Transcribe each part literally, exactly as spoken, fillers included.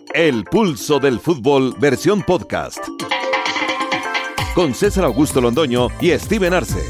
El Pulso del Fútbol, versión podcast. Con César Augusto Londoño y Steven Arce.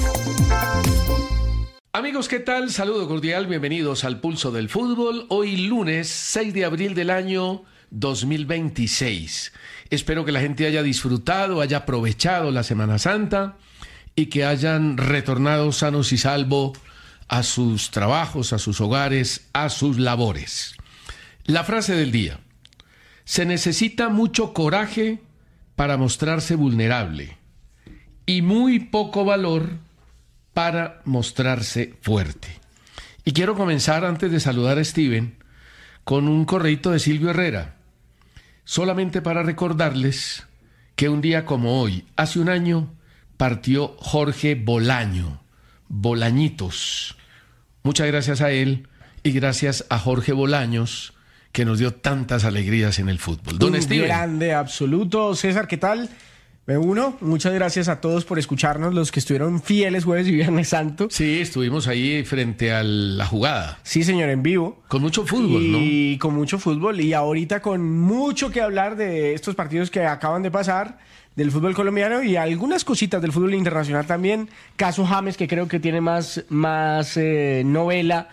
Amigos, ¿qué tal? Saludo cordial, bienvenidos al Pulso del Fútbol. Hoy lunes seis de abril del año dos mil veintiséis. Espero que la gente haya disfrutado, haya aprovechado la Semana Santa y que hayan retornado sanos y salvos a sus trabajos, a sus hogares, a sus labores. La frase del día: se necesita mucho coraje para mostrarse vulnerable y muy poco valor para mostrarse fuerte. Y quiero comenzar, antes de saludar a Steven, con un correíto de Silvio Herrera, solamente para recordarles que un día como hoy, hace un año, partió Jorge Bolaño, Bolañitos. Muchas gracias a él y gracias a Jorge Bolaños, que nos dio tantas alegrías en el fútbol. Don Un Steven. grande, absoluto. César, ¿qué tal? Me uno. Muchas gracias a todos por escucharnos, los que estuvieron fieles jueves y viernes santo. Sí, estuvimos ahí frente a la jugada. Sí, señor, en vivo. Con mucho fútbol, y ¿no? Y con mucho fútbol. Y ahorita con mucho que hablar de estos partidos que acaban de pasar, del fútbol colombiano y algunas cositas del fútbol internacional también. Caso James, que creo que tiene más, más eh, novela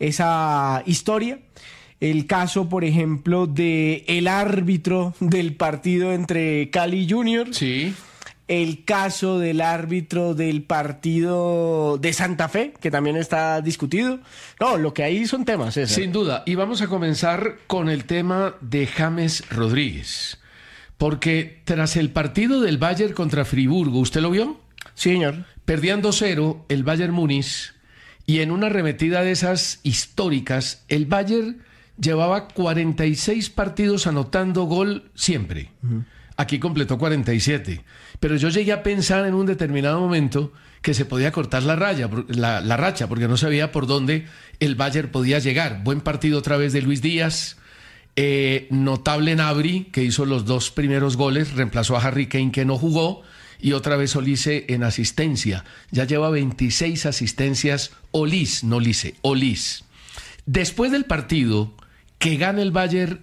esa historia. El caso, por ejemplo, de el árbitro del partido entre Cali Junior. Sí. El caso del árbitro del partido de Santa Fe, que también está discutido. No, lo que hay son temas, César. Sin duda. Y vamos a comenzar con el tema de James Rodríguez. Porque tras el partido del Bayern contra Friburgo, ¿usted lo vio? Sí, señor. Perdían dos cero el Bayern Múnich. Y en una arremetida de esas históricas, el Bayern llevaba cuarenta y seis partidos anotando gol siempre. Uh-huh. Aquí completó cuarenta y siete. Pero yo llegué a pensar en un determinado momento que se podía cortar la, raya, la, la racha, porque no sabía por dónde el Bayern podía llegar. Buen partido otra vez de Luis Díaz. Eh, notable Gnabry, que hizo los dos primeros goles, reemplazó a Harry Kane, que no jugó, y otra vez Olise en asistencia. Ya lleva veintiséis asistencias Olis, no Lise, Olis. Después del partido, que gana el Bayern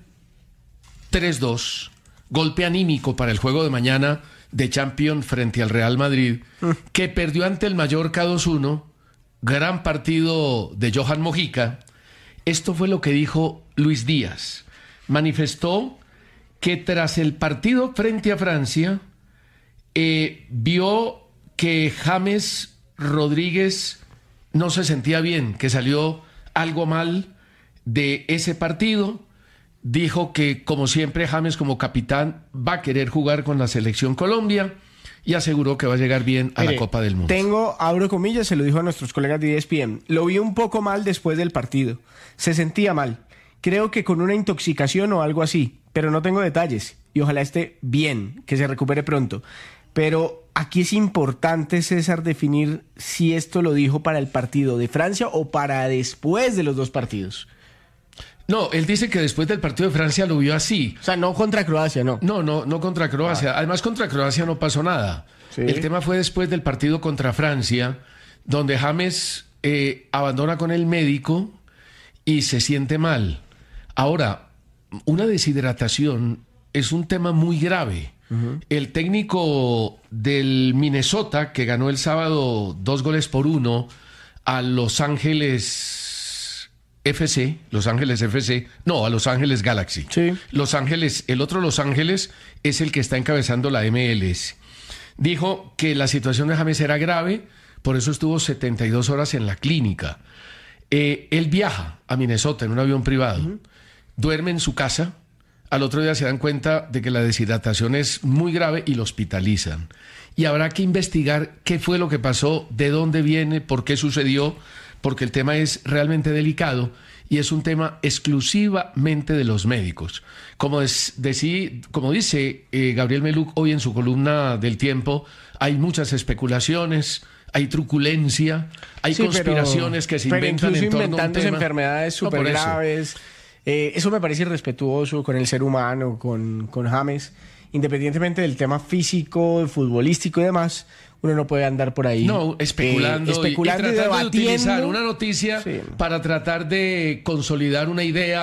tres dos, golpe anímico para el juego de mañana de Champions frente al Real Madrid, mm. que perdió ante el Mallorca dos uno, gran partido de Johan Mojica. Esto fue lo que dijo Luis Díaz. Manifestó que tras el partido frente a Francia, eh, vio que James Rodríguez no se sentía bien, que salió algo mal de ese partido. Dijo que, como siempre, James como capitán va a querer jugar con la selección Colombia y aseguró que va a llegar bien a Mire, la Copa del Mundo. Tengo, abro comillas, se lo dijo a nuestros colegas de E S P N. Lo vi un poco mal después del partido. Se sentía mal. Creo que con una intoxicación o algo así, pero no tengo detalles. Y ojalá esté bien, que se recupere pronto. Pero aquí es importante, César, definir si esto lo dijo para el partido de Francia o para después de los dos partidos. No, él dice que después del partido de Francia lo vio así. O sea, no contra Croacia, no. No, no, no contra Croacia. Ah. Además, contra Croacia no pasó nada. Sí. El tema fue después del partido contra Francia, donde James eh, abandona con el médico y se siente mal. Ahora, una deshidratación es un tema muy grave. Uh-huh. El técnico del Minnesota, que ganó el sábado dos goles por uno a Los Ángeles F C, Los Ángeles F C, no, a Los Ángeles Galaxy. Sí. Los Ángeles, el otro Los Ángeles es el que está encabezando la M L S. Dijo que la situación de James era grave, por eso estuvo setenta y dos horas en la clínica. Eh, él viaja a Minnesota en un avión privado, uh-huh. duerme en su casa, al otro día se dan cuenta de que la deshidratación es muy grave y lo hospitalizan. Y habrá que investigar qué fue lo que pasó, de dónde viene, por qué sucedió, porque el tema es realmente delicado y es un tema exclusivamente de los médicos. Como, es, decí, como dice eh, Gabriel Meluc hoy en su columna del Tiempo, hay muchas especulaciones, hay truculencia, hay sí, conspiraciones pero, que se inventan pero en torno inventándose a un tema. enfermedades súper no, graves. Eh, eso me parece irrespetuoso con el ser humano, con, con James. Independientemente del tema físico, futbolístico y demás, uno no puede andar por ahí no, especulando, eh, especulando y, y tratando y de utilizar una noticia sí. para tratar de consolidar una idea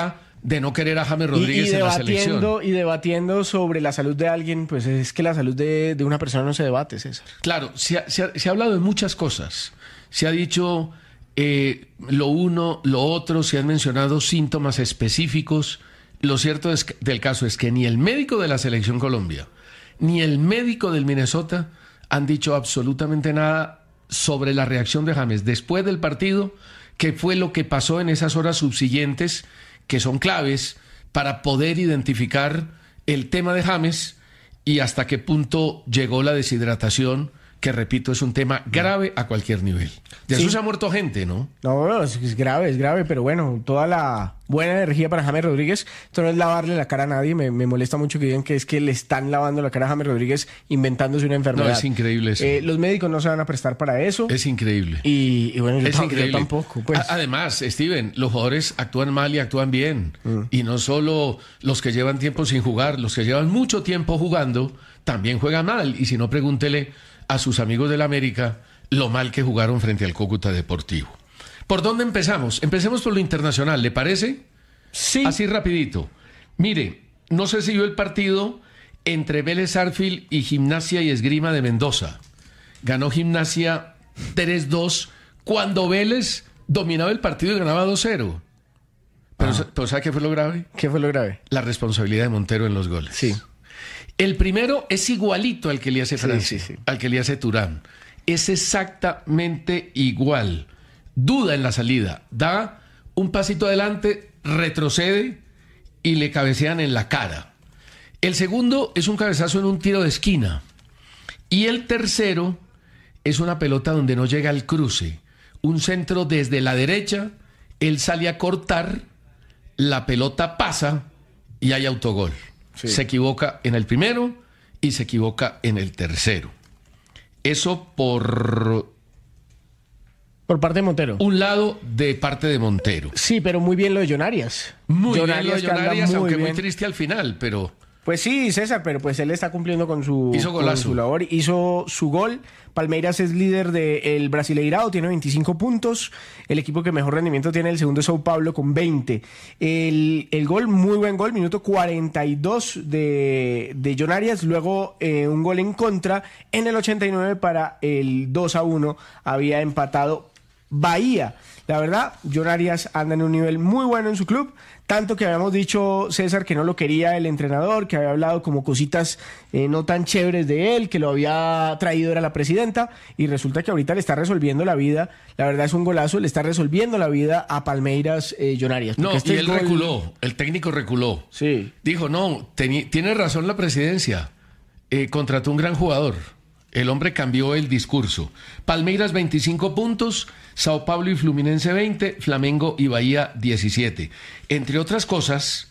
de no querer a James Rodríguez y, y en la selección. Y debatiendo sobre la salud de alguien, pues es que la salud de, de una persona no se debate, César. Claro, se ha, se ha, se ha hablado de muchas cosas. Se ha dicho eh, lo uno, lo otro, se han mencionado síntomas específicos. Lo cierto es que, del caso es que ni el médico de la Selección Colombia, ni el médico del Minnesota han dicho absolutamente nada sobre la reacción de James después del partido, que fue lo que pasó en esas horas subsiguientes, que son claves para poder identificar el tema de James y hasta qué punto llegó la deshidratación, que repito, es un tema grave a cualquier nivel. De eso Sí. se ha muerto gente, ¿no? No, no, es, es grave, es grave, pero bueno, toda la buena energía para James Rodríguez. Esto no es lavarle la cara a nadie, me, me molesta mucho que digan que es que le están lavando la cara a James Rodríguez inventándose una enfermedad. No, es increíble eso. Eh, los médicos no se van a prestar para eso. Es increíble. Y, y bueno, yo, Es tam- increíble. yo tampoco. Pues. A- Además, Steven, los jugadores actúan mal y actúan bien. Mm. Y no solo los que llevan tiempo sin jugar, los que llevan mucho tiempo jugando también juegan mal. Y si no, pregúntele a sus amigos del América lo mal que jugaron frente al Cúcuta Deportivo. ¿Por dónde empezamos? Empecemos por lo internacional, ¿le parece? Sí. Así rapidito. Mire, no sé si vio el partido entre Vélez Sarsfield y Gimnasia y Esgrima de Mendoza. Ganó Gimnasia tres dos cuando Vélez dominaba el partido y ganaba dos cero. Pero, Ah. pero ¿sabe qué fue lo grave? ¿Qué fue lo grave? La responsabilidad de Montero en los goles. Sí. El primero es igualito al que le hace Sí, Francia, sí, sí. al que le hace Turán. Es exactamente igual. Duda en la salida. Da un pasito adelante, retrocede y le cabecean en la cara. El segundo es un cabezazo en un tiro de esquina. Y el tercero es una pelota donde no llega al cruce. Un centro desde la derecha, él sale a cortar, la pelota pasa y hay autogol. Sí. Se equivoca en el primero y se equivoca en el tercero. Eso por Por parte de Montero. un lado de parte de Montero. Sí, pero muy bien lo de John Arias. Muy John bien lo de que anda John Arias, muy aunque bien. muy triste al final, pero Pues sí, César, pero pues él está cumpliendo con su, Hizo con golazo. su labor. Hizo su gol. Palmeiras es líder del Brasileirao, tiene veinticinco puntos. El equipo que mejor rendimiento tiene, el segundo es Sao Paulo con veinte. El, el gol, muy buen gol, minuto cuarenta y dos de, de John Arias. Luego eh, un gol en contra en el ochenta y nueve para el dos a uno. Había empatado Bahía. La verdad, John Arias anda en un nivel muy bueno en su club, tanto que habíamos dicho, César, que no lo quería el entrenador, que había hablado como cositas eh, no tan chéveres de él, que lo había traído era la presidenta, y resulta que ahorita le está resolviendo la vida. La verdad es un golazo, le está resolviendo la vida a Palmeiras eh, John Arias. no, porque este y él gol- reculó, el técnico reculó. Sí. Dijo, no, teni- tiene razón la presidencia. Eh, contrató un gran jugador. El hombre cambió el discurso. Palmeiras veinticinco puntos, Sao Paulo y Fluminense veinte, Flamengo y Bahía diecisiete. Entre otras cosas,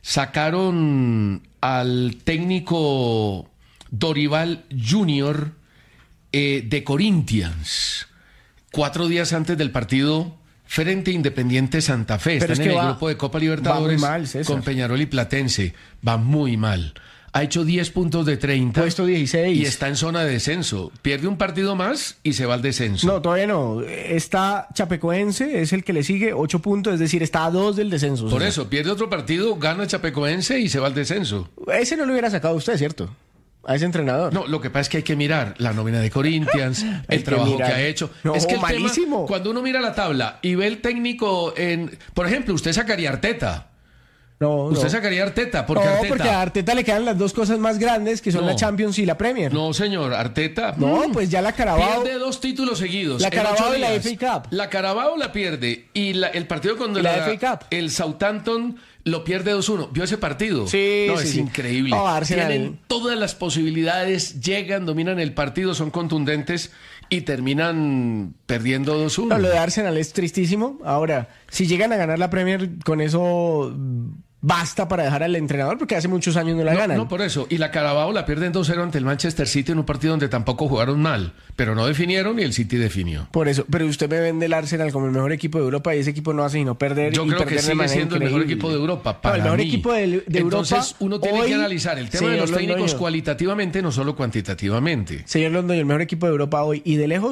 sacaron al técnico Dorival Junior eh, de Corinthians cuatro días antes del partido frente a Independiente Santa Fe. Pero Están es en que el va- grupo de Copa va muy Libertadores mal, César. con Peñarol y Platense. Va muy mal. Ha hecho diez puntos de treinta. Puesto dieciséis. Y está en zona de descenso. Pierde un partido más y se va al descenso. No, todavía no. Está Chapecoense, es el que le sigue, ocho puntos, es decir, está a dos del descenso. Por César. eso, pierde otro partido, gana Chapecoense y se va al descenso. Ese no lo hubiera sacado usted, ¿cierto? A ese entrenador. No, lo que pasa es que hay que mirar la nómina de Corinthians, Hay el que trabajo mirar. que ha hecho. No, es que el malísimo. tema, cuando uno mira la tabla y ve el técnico en... Por ejemplo, usted sacaría a Arteta. No, Usted no. sacaría a Arteta, porque no, Arteta... porque a Arteta le quedan las dos cosas más grandes, que son No. la Champions y la Premier. No, señor, Arteta... No, mm, pues ya la Carabao. Pierde dos títulos seguidos. La en Carabao ocho y la días. F A Cup. La Carabao la pierde. Y la- el partido cuando Y la la- F A Cup. el Southampton lo pierde dos uno. ¿Vio ese partido? Sí, No, sí, es sí. increíble. No, Arsenal. Tienen todas las posibilidades, llegan, dominan el partido, son contundentes y terminan perdiendo dos uno. No, lo de Arsenal es tristísimo. Ahora, si llegan a ganar la Premier, con eso mm, basta para dejar al entrenador, porque hace muchos años no la No, ganan. no, por eso. Y la Carabao la pierden dos cero ante el Manchester City en un partido donde tampoco jugaron mal, pero no definieron y el City definió. Por eso, pero usted me vende el Arsenal como el mejor equipo de Europa y ese equipo no hace sino perder. Yo y creo perder que de sigue manera siendo el mejor increíble. equipo de Europa. No, Para el mejor mí. equipo de, de Europa. Entonces uno tiene hoy, que analizar el tema de señor los técnicos Londoño, cualitativamente, no solo cuantitativamente. Señor Londoño, el mejor equipo de Europa hoy y de lejos,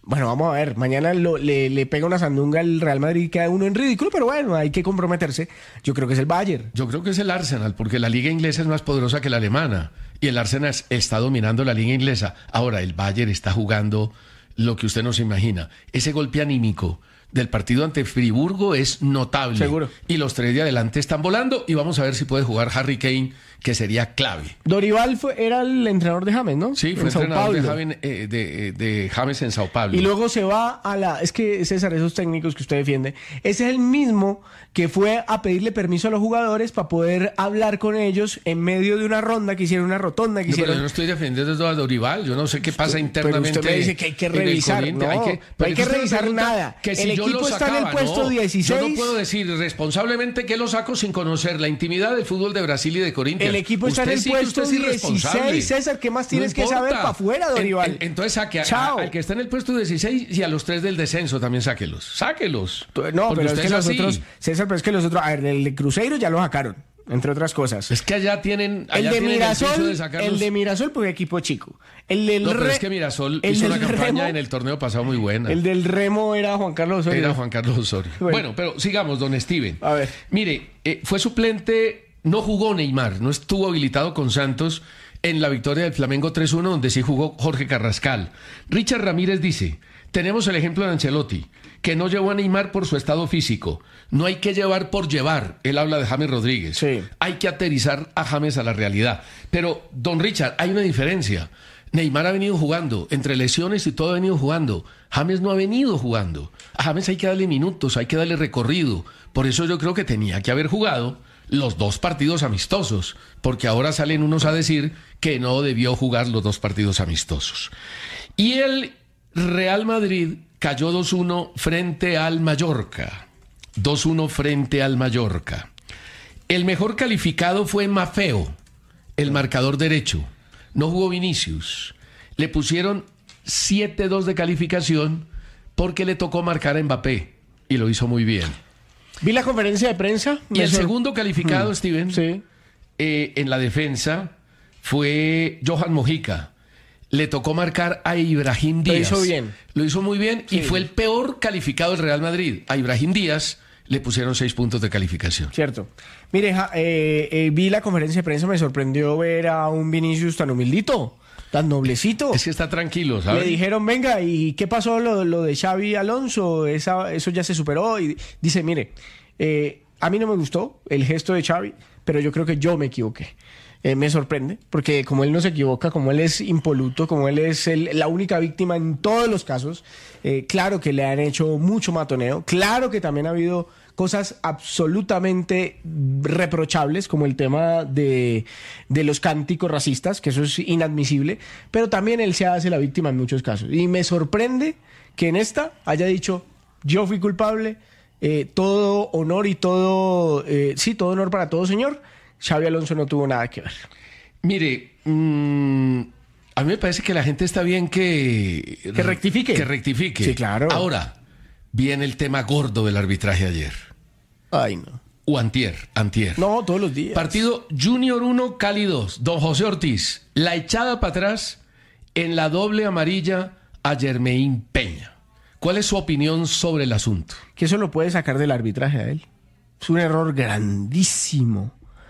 Bueno, vamos a ver, mañana lo, le, le pega una sandunga al Real Madrid y queda uno en ridículo, pero bueno, hay que comprometerse. Yo creo que es el Bayern. Yo creo que es el Arsenal, porque la liga inglesa es más poderosa que la alemana y el Arsenal está dominando la liga inglesa. Ahora, el Bayern está jugando lo que usted no se imagina. Ese golpe anímico del partido ante Friburgo es notable. Seguro. Y los tres de adelante están volando y vamos a ver si puede jugar Harry Kane, que sería clave. Dorival fue, era el entrenador de James, ¿no? Sí, fue en entrenador de James, eh, de, de James en Sao Paulo. Y luego se va a la... Es que, César, esos técnicos que usted defiende, ese es el mismo que fue a pedirle permiso a los jugadores para poder hablar con ellos en medio de una ronda, que hicieron una rotonda, que no, hicieron... Pero yo no estoy defendiendo a Dorival, yo no sé qué pasa internamente. Pero usted me dice que hay que revisar, no, hay que, no hay que revisar nada. Que si el yo equipo lo está sacaba, en el puesto no, dieciséis. Yo no puedo decir responsablemente que lo saco sin conocer la intimidad del fútbol de Brasil y de Corinthians. El equipo está usted en el sí, puesto dieciséis, César, ¿qué más tienes no que saber para afuera, Dorival? En, en, entonces saque a, a, al que está en el puesto dieciséis y a los tres del descenso también sáquelos. Sáquelos. No, pero es que los otros, César, pero es que los otros, a ver, el de Cruzeiro ya lo sacaron, entre otras cosas. Es que allá tienen allá el de tienen Mirasol, el, de sacarlos... el de Mirasol porque equipo chico. El del no, pero Re... es que Mirasol hizo una campaña Remo, en el torneo pasado muy buena. El del Remo era Juan Carlos Osorio. Era Juan Carlos Osorio. Bueno, bueno pero sigamos, don Steven. A ver. Mire, eh, fue suplente, no jugó Neymar, no estuvo habilitado con Santos en la victoria del Flamengo tres uno, donde sí jugó Jorge Carrascal. Richard Ramírez dice, tenemos el ejemplo de Ancelotti, que no llevó a Neymar por su estado físico. No hay que llevar por llevar. Él habla de James Rodríguez. Sí. Hay que aterrizar a James a la realidad. Pero, don Richard, hay una diferencia. Neymar ha venido jugando, entre lesiones y todo ha venido jugando. James no ha venido jugando. A James hay que darle minutos, hay que darle recorrido. Por eso yo creo que tenía que haber jugado los dos partidos amistosos, porque ahora salen unos a decir que no debió jugar los dos partidos amistosos. Y el Real Madrid cayó dos uno frente al Mallorca. dos uno frente al Mallorca. El mejor calificado fue Maffeo, el marcador derecho. No jugó Vinicius. Le pusieron siete dos de calificación porque le tocó marcar a Mbappé y lo hizo muy bien. Vi la conferencia de prensa. Y el sor... segundo calificado, hmm. Steven, sí. eh, en la defensa fue Johan Mojica. Le tocó marcar a Ibrahim Díaz. Lo hizo bien. Lo hizo muy bien sí. Y fue el peor calificado del Real Madrid. A Ibrahim Díaz le pusieron seis puntos de calificación. Cierto. Mire, eh, eh, vi la conferencia de prensa, me sorprendió ver a un Vinicius tan humildito, tan noblecito. Es que está tranquilo, ¿sabes? Le dijeron, venga, ¿y qué pasó lo, lo de Xavi Alonso? Esa, eso ya se superó. Y dice, mire, eh, a mí no me gustó el gesto de Xavi, pero yo creo que yo me equivoqué. Eh, me sorprende, porque como él no se equivoca, como él es impoluto, como él es el, la única víctima en todos los casos, eh, claro que le han hecho mucho matoneo, claro que también ha habido cosas absolutamente reprochables, como el tema de, de los cánticos racistas, que eso es inadmisible, pero también él se hace la víctima en muchos casos. Y me sorprende que en esta haya dicho, yo fui culpable, eh, todo honor y todo, eh, sí, todo honor para todo señor, Xavi Alonso no tuvo nada que ver. Mire, mmm, a mí me parece que la gente está bien que... Que rectifique. Que rectifique. Sí, claro. Ahora, viene el tema gordo del arbitraje ayer. Ay, no. O antier, antier. No, todos los días. Partido Junior uno, Cali dos. Don José Ortiz, la echada para atrás en la doble amarilla a Germain Peña. ¿Cuál es su opinión sobre el asunto? Que eso lo puede sacar del arbitraje a él. Es un error grandísimo.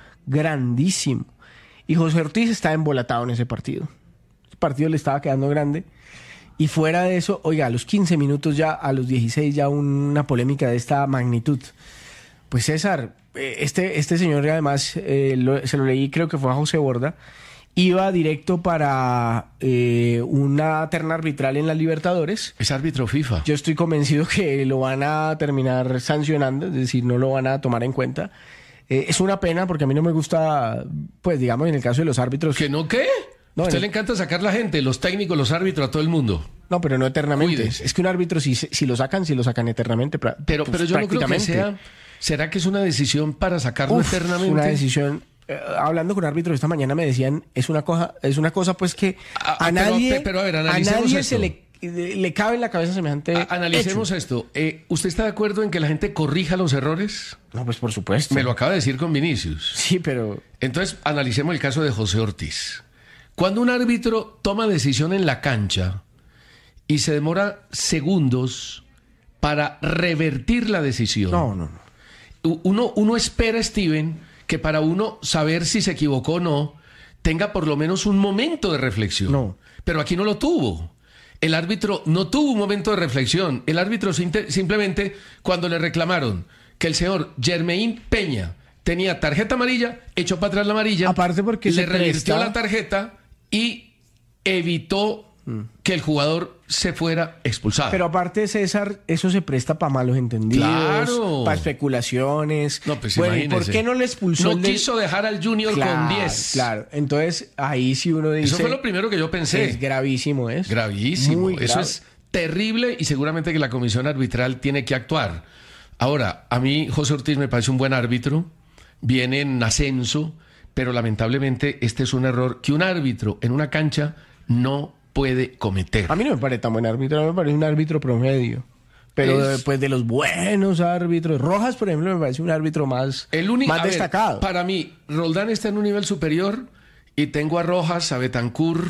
Grandísimo. Y José Ortiz está embolatado en ese partido. El partido le estaba quedando grande. Y fuera de eso, oiga, a los quince minutos ya, a los dieciséis ya una polémica de esta magnitud. Pues César, este, este señor además, eh, lo, se lo leí, creo que fue a José Borda, iba directo para eh, una terna arbitral en la Libertadores. Es árbitro FIFA. Yo estoy convencido que lo van a terminar sancionando, es decir, no lo van a tomar en cuenta. Eh, es una pena porque a mí no me gusta, pues digamos, en el caso de los árbitros... ¿Que no qué? No, a usted el... le encanta sacar la gente, los técnicos, los árbitros, a todo el mundo. No, pero no eternamente. Cuídese. Es que un árbitro, si, si lo sacan, si lo sacan eternamente. Pero, pero, pues, pero yo no creo que sea... ¿Será que es una decisión para sacarlo Uf, eternamente? Una decisión... Eh, hablando con árbitros esta mañana me decían, es una cosa, es una cosa pues que a, a nadie, pero, pero a, ver, a nadie se le, le cabe en la cabeza semejante a, Analicemos hecho. esto. Eh, ¿Usted está de acuerdo en que la gente corrija los errores? No, pues por supuesto. Me lo acaba de decir con Vinicius. Sí, pero... Entonces, analicemos el caso de José Ortiz. Cuando un árbitro toma decisión en la cancha y se demora segundos para revertir la decisión. No, no, no. Uno, uno espera, Steven, que para uno saber si se equivocó o no, tenga por lo menos un momento de reflexión. No. Pero aquí no lo tuvo. El árbitro no tuvo un momento de reflexión. El árbitro simplemente, cuando le reclamaron que el señor Jermaine Peña tenía tarjeta amarilla, echó para atrás la amarilla, aparte porque le se revirtió presta... la tarjeta y evitó mm. que el jugador se fuera expulsado. Pero aparte, César, eso se presta para malos entendidos, claro, para especulaciones. No, pues bueno, ¿y imagínese. por qué no le expulsó? No el del... quiso dejar al Junior claro, con diez. Claro, entonces ahí sí uno dice... Eso fue lo primero que yo pensé. Es gravísimo, ¿es? Gravísimo. Muy eso grave. Es terrible y seguramente que la comisión arbitral tiene que actuar. Ahora, a mí José Ortiz me parece un buen árbitro, viene en ascenso, pero lamentablemente este es un error que un árbitro en una cancha no puede cometer. A mí no me parece tan buen árbitro, me parece un árbitro promedio. Pero es... después de los buenos árbitros, Rojas, por ejemplo, me parece un árbitro más, El único, más destacado. Ver, para mí, Roldán está en un nivel superior y tengo a Rojas, a Betancur.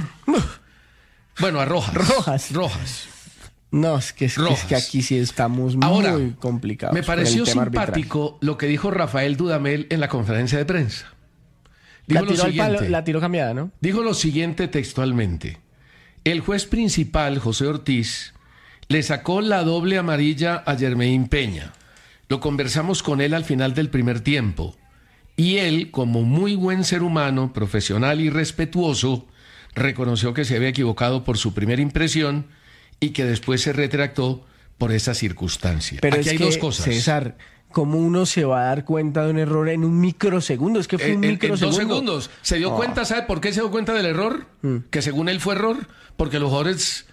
Bueno, a Rojas. Rojas. Rojas. No, es que, es, es que aquí sí estamos Ahora, muy complicados. Me pareció simpático arbitraje. lo que dijo Rafael Dudamel en la conferencia de prensa. Dijo La tiró, lo al siguiente, palo, la tiró cambiada, ¿no? Dijo lo siguiente textualmente. El juez principal, José Ortiz, le sacó la doble amarilla a Jermaine Peña. Lo conversamos con él al final del primer tiempo. Y él, como muy buen ser humano, profesional y respetuoso, reconoció que se había equivocado por su primera impresión y que después se retractó por esa circunstancia. Pero Aquí es hay que, dos cosas. César, ¿cómo uno se va a dar cuenta de un error en un microsegundo? Es que fue un en, microsegundo. En dos segundos. ¿Se dio oh. cuenta? ¿Sabe por qué se dio cuenta del error? Mm. Que según él fue error, porque los jugadores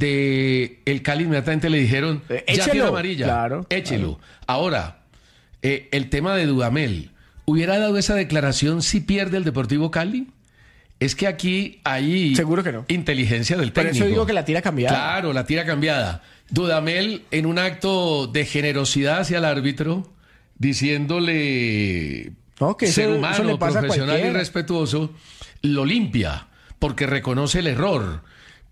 de el Cali inmediatamente le dijeron, eh, ya échelo, tiene amarilla, claro, échelo. Claro. Ahora, eh, el tema de Dudamel, ¿hubiera dado esa declaración si pierde el Deportivo Cali? Es que aquí hay Seguro que no. inteligencia del técnico. Por eso digo que la tira cambiada. Claro, la tira cambiada. Dudamel, en un acto de generosidad hacia el árbitro, diciéndole no, que ser eso, humano, eso le pasa profesional y respetuoso, lo limpia, porque reconoce el error.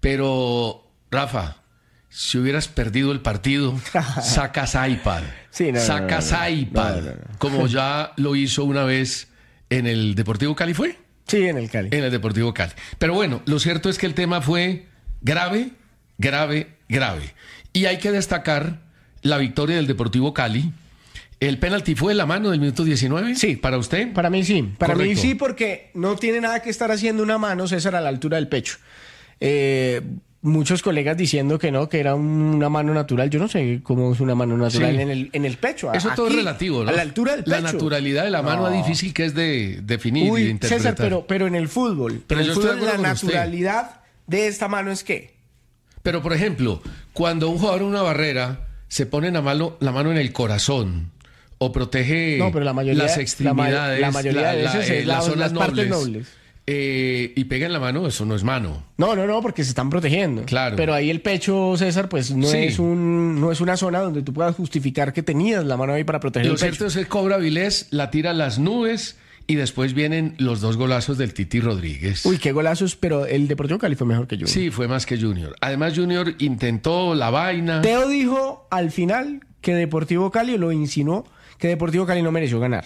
Pero, Rafa, si hubieras perdido el partido, sacas iPad. Sí, no, sacas no, no, no. iPad, no, no, no. como ya lo hizo una vez en el Deportivo Cali, ¿fue? Sí, en el Cali. En el Deportivo Cali. Pero bueno, lo cierto es que el tema fue grave, grave, grave. Y hay que destacar la victoria del Deportivo Cali. ¿El penalti fue la mano del minuto diecinueve? Sí. ¿Para usted? Para mí sí. Para Correcto. mí sí, porque no tiene nada que estar haciendo una mano, César, a la altura del pecho. Eh, muchos colegas diciendo que no, que era una mano natural. Yo no sé cómo es una mano natural sí. en, el, en el pecho. Eso Aquí, todo es relativo, ¿no? A la altura del pecho. La naturalidad de la mano no. es difícil que es de definir Uy, y de interpretar. César, pero, pero en el fútbol, pero en yo el estoy fútbol de acuerdo la con usted. naturalidad de esta mano es ¿qué? Pero, por ejemplo, cuando un jugador en una barrera se pone la mano, la mano en el corazón o protege no, pero la mayoría, las extremidades, la, ma la mayoría la, de veces la, es eh, la, las zonas las partes nobles, nobles. Eh, y pega en la mano, eso no es mano. No, no, no, porque se están protegiendo. Claro. Pero ahí el pecho, César, pues no, sí. es un, no es una zona donde tú puedas justificar que tenías la mano ahí para proteger Lo el pecho. cierto es que Cobra Vilés la tira a las nubes y después vienen los dos golazos del Titi Rodríguez. Uy, qué golazos, pero el Deportivo Cali fue mejor que Junior. Sí, fue más que Junior. Además, Junior intentó la vaina. Teo dijo al final que Deportivo Cali, lo insinuó, que Deportivo Cali no mereció ganar.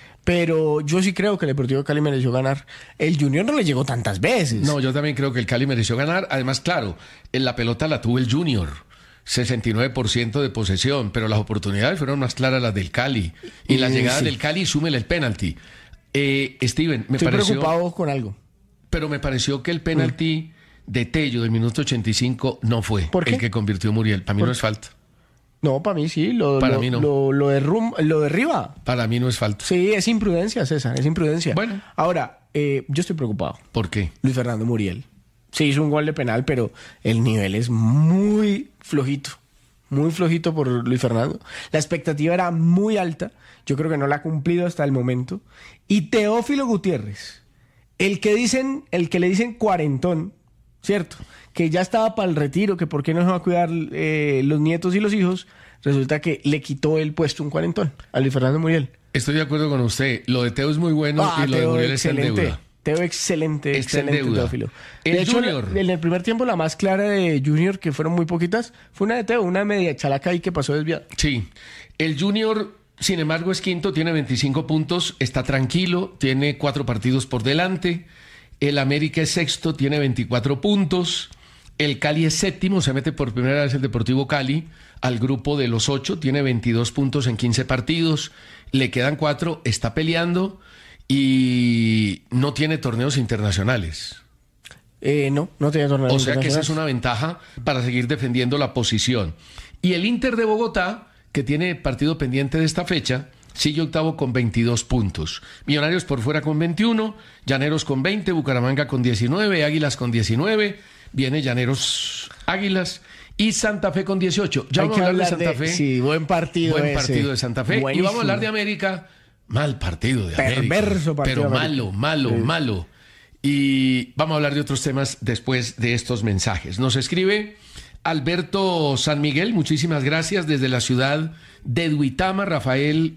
Pero yo sí creo que el Deportivo Cali mereció ganar. El Junior no le llegó tantas veces. No, yo también creo que el Cali mereció ganar. Además, claro, en la pelota la tuvo el Junior. sesenta y nueve por ciento de posesión, pero las oportunidades fueron más claras las del Cali. Y, y la llegada sí. del Cali, súmele el penalti. Eh, Steven, me Estoy pareció... preocupado con algo. Pero me pareció que el penalti mm. de Tello del minuto ochenta y cinco no fue ¿Por qué? el que convirtió Muriel. Para mí ¿Por? no es falta. No, para mí sí. Lo, para lo, mí no. Lo, lo, derrum, lo derriba. Para mí no es falta. Sí, es imprudencia, César, es imprudencia. Bueno. Ahora, eh, yo estoy preocupado. ¿Por qué? Luis Fernando Muriel. Sí hizo un gol de penal, pero el nivel es muy flojito. Muy flojito por Luis Fernando. La expectativa era muy alta. Yo creo que no la ha cumplido hasta el momento. Y Teófilo Gutiérrez, el que dicen, el que le dicen cuarentón, ¿cierto? Que ya estaba para el retiro, que por qué no se va a cuidar eh, los nietos y los hijos, resulta que le quitó el puesto un cuarentón a Luis Fernando Muriel. Estoy de acuerdo con usted. Lo de Teo es muy bueno ah, y lo Teo, de Muriel es en deuda. Teo, excelente, Está en excelente, deuda. Teófilo. El De hecho, Junior. en el primer tiempo la más clara de Junior, que fueron muy poquitas, fue una de Teo, una media chalaca ahí que pasó desviada. Sí. El Junior, sin embargo, es quinto, tiene veinticinco puntos, está tranquilo, tiene cuatro partidos por delante. El América es sexto, tiene veinticuatro puntos. El Cali es séptimo, se mete por primera vez el Deportivo Cali al grupo de los ocho, tiene veintidós puntos en quince partidos. Le quedan cuatro, está peleando y no tiene torneos internacionales. Eh, no, no tenía torneo. O sea que esa es una ventaja para seguir defendiendo la posición. Y el Inter de Bogotá, que tiene partido pendiente de esta fecha, sigue octavo con veintidós puntos. Millonarios por fuera con veintiuno, Llaneros con veinte, Bucaramanga con diecinueve, Águilas con diecinueve, viene Llaneros Águilas y Santa Fe con dieciocho. Ya Hay vamos a que hablar de hablar Santa de- Fe. sí, buen partido Buen ese. partido de Santa Fe. Buenísimo. Y vamos a hablar de América. Mal partido de América. Perverso partido Pero de América. malo, malo, Sí. malo. Y vamos a hablar de otros temas después de estos mensajes. Nos escribe Alberto San Miguel, muchísimas gracias desde la ciudad de Duitama. Rafael,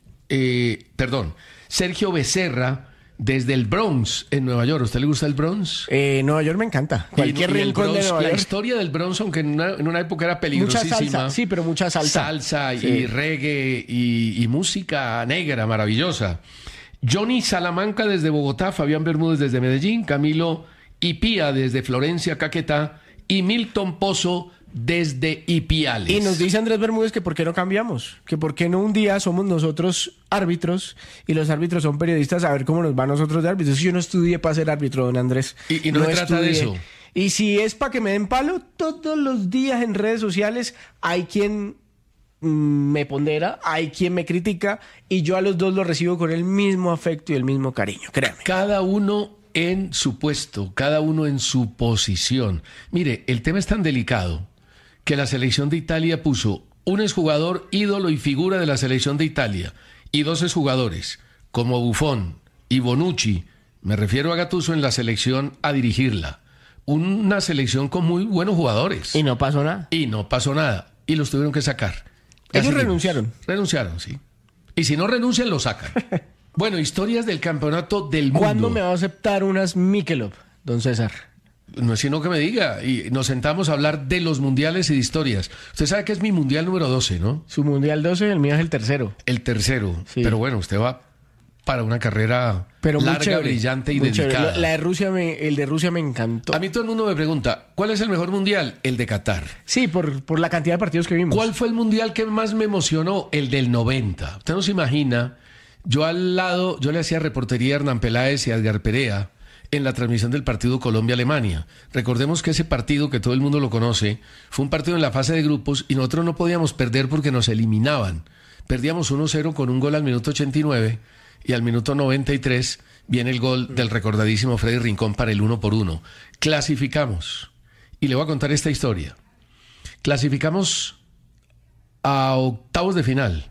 eh, perdón, Sergio Becerra desde el Bronx en Nueva York. ¿A usted le gusta el Bronx? Eh, Nueva York me encanta. Cualquier Y- y el rincón Bronx, de Nueva la York. historia del Bronx, aunque en una, en una época era Mucha peligrosísima. salsa, sí, pero mucha salsa. Salsa Sí. y reggae y, y música negra maravillosa. Johnny Salamanca desde Bogotá, Fabián Bermúdez desde Medellín, Camilo Ipía desde Florencia, Caquetá y Milton Pozo desde Ipiales. Y nos dice Andrés Bermúdez que por qué no cambiamos, que por qué no un día somos nosotros árbitros y los árbitros son periodistas, a ver cómo nos va a nosotros de árbitros. Yo no estudié para ser árbitro, don Andrés. Y- y no se trata de eso. Y si es para que me den palo, todos los días en redes sociales hay quien mm, me pondera, hay quien me critica y yo a los dos los recibo con el mismo afecto y el mismo cariño, créame. Cada uno en su puesto, cada uno en su posición. Mire, el tema es tan delicado que la selección de Italia puso un exjugador ídolo y figura de la selección de Italia y dos exjugadores como Buffon y Bonucci, me refiero a Gattuso, en la selección a dirigirla. Una selección con muy buenos jugadores. Y no pasó nada. Y no pasó nada. Y los tuvieron que sacar. Ya Ellos seguimos. renunciaron. Renunciaron, sí. Y si no renuncian, lo sacan. Bueno, historias del campeonato del mundo. ¿Cuándo me va a aceptar unas Michelob, don César? No es sino que me diga. Y nos sentamos a hablar de los mundiales y de historias. Usted sabe que es mi mundial número doce, ¿no? Su mundial doce, el mío es el tercero. El tercero. Sí. Pero bueno, usted va para una carrera Pero muy larga, chévere, brillante y muy chévere. dedicada. La, la de Rusia me- el de Rusia me encantó. A mí todo el mundo me pregunta, ¿cuál es el mejor mundial? El de Qatar. Sí, por, por la cantidad de partidos que vimos. ¿Cuál fue el mundial que más me emocionó? El del noventa. Usted no se imagina, yo al lado, yo le hacía reportería a Hernán Peláez y a Edgar Perea en la transmisión del partido Colombia-Alemania. Recordemos que ese partido, que todo el mundo lo conoce, fue un partido en la fase de grupos y nosotros no podíamos perder porque nos eliminaban. Perdíamos uno cero con un gol al minuto ochenta y nueve y al minuto noventa y tres viene el gol del recordadísimo Freddy Rincón para el uno por uno. Clasificamos. Y le voy a contar esta historia. Clasificamos a octavos de final.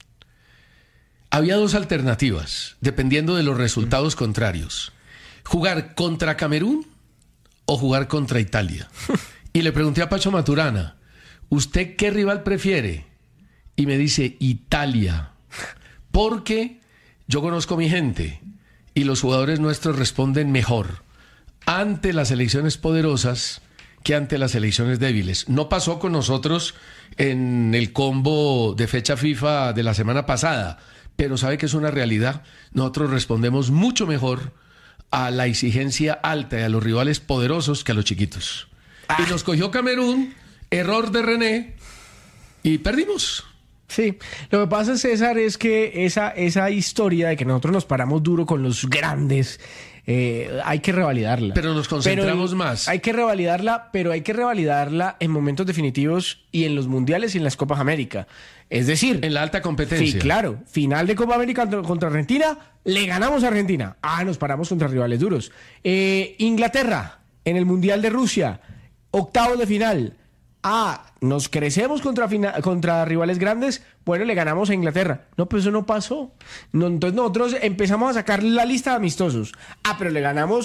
Había dos alternativas, dependiendo de los resultados contrarios. Jugar contra Camerún o jugar contra Italia. Y le pregunté a Pacho Maturana, ¿usted qué rival prefiere? Y me dice, Italia. Porque yo conozco a mi gente y los jugadores nuestros responden mejor ante las selecciones poderosas que ante las selecciones débiles. No pasó con nosotros en el combo de fecha FIFA de la semana pasada, pero sabe que es una realidad. Nosotros respondemos mucho mejor a la exigencia alta y a los rivales poderosos que a los chiquitos. Ah. Y nos cogió Camerún, error de René, y perdimos. Sí, lo que pasa, César, es que esa, esa historia de que nosotros nos paramos duro con los grandes, eh, hay que revalidarla. Pero nos concentramos Pero más. Hay que revalidarla, pero hay que revalidarla en momentos definitivos y en los mundiales y en las Copas América. Es decir, En la alta competencia. sí, claro, final de Copa América contra- contra Argentina, le ganamos a Argentina. Ah, nos paramos contra rivales duros. Eh, Inglaterra, en el Mundial de Rusia, octavos de final. Ah, nos crecemos contra, fina- contra rivales grandes, bueno, le ganamos a Inglaterra. No, pues eso no pasó. No, entonces nosotros empezamos a sacar la lista de amistosos. Ah, pero le ganamos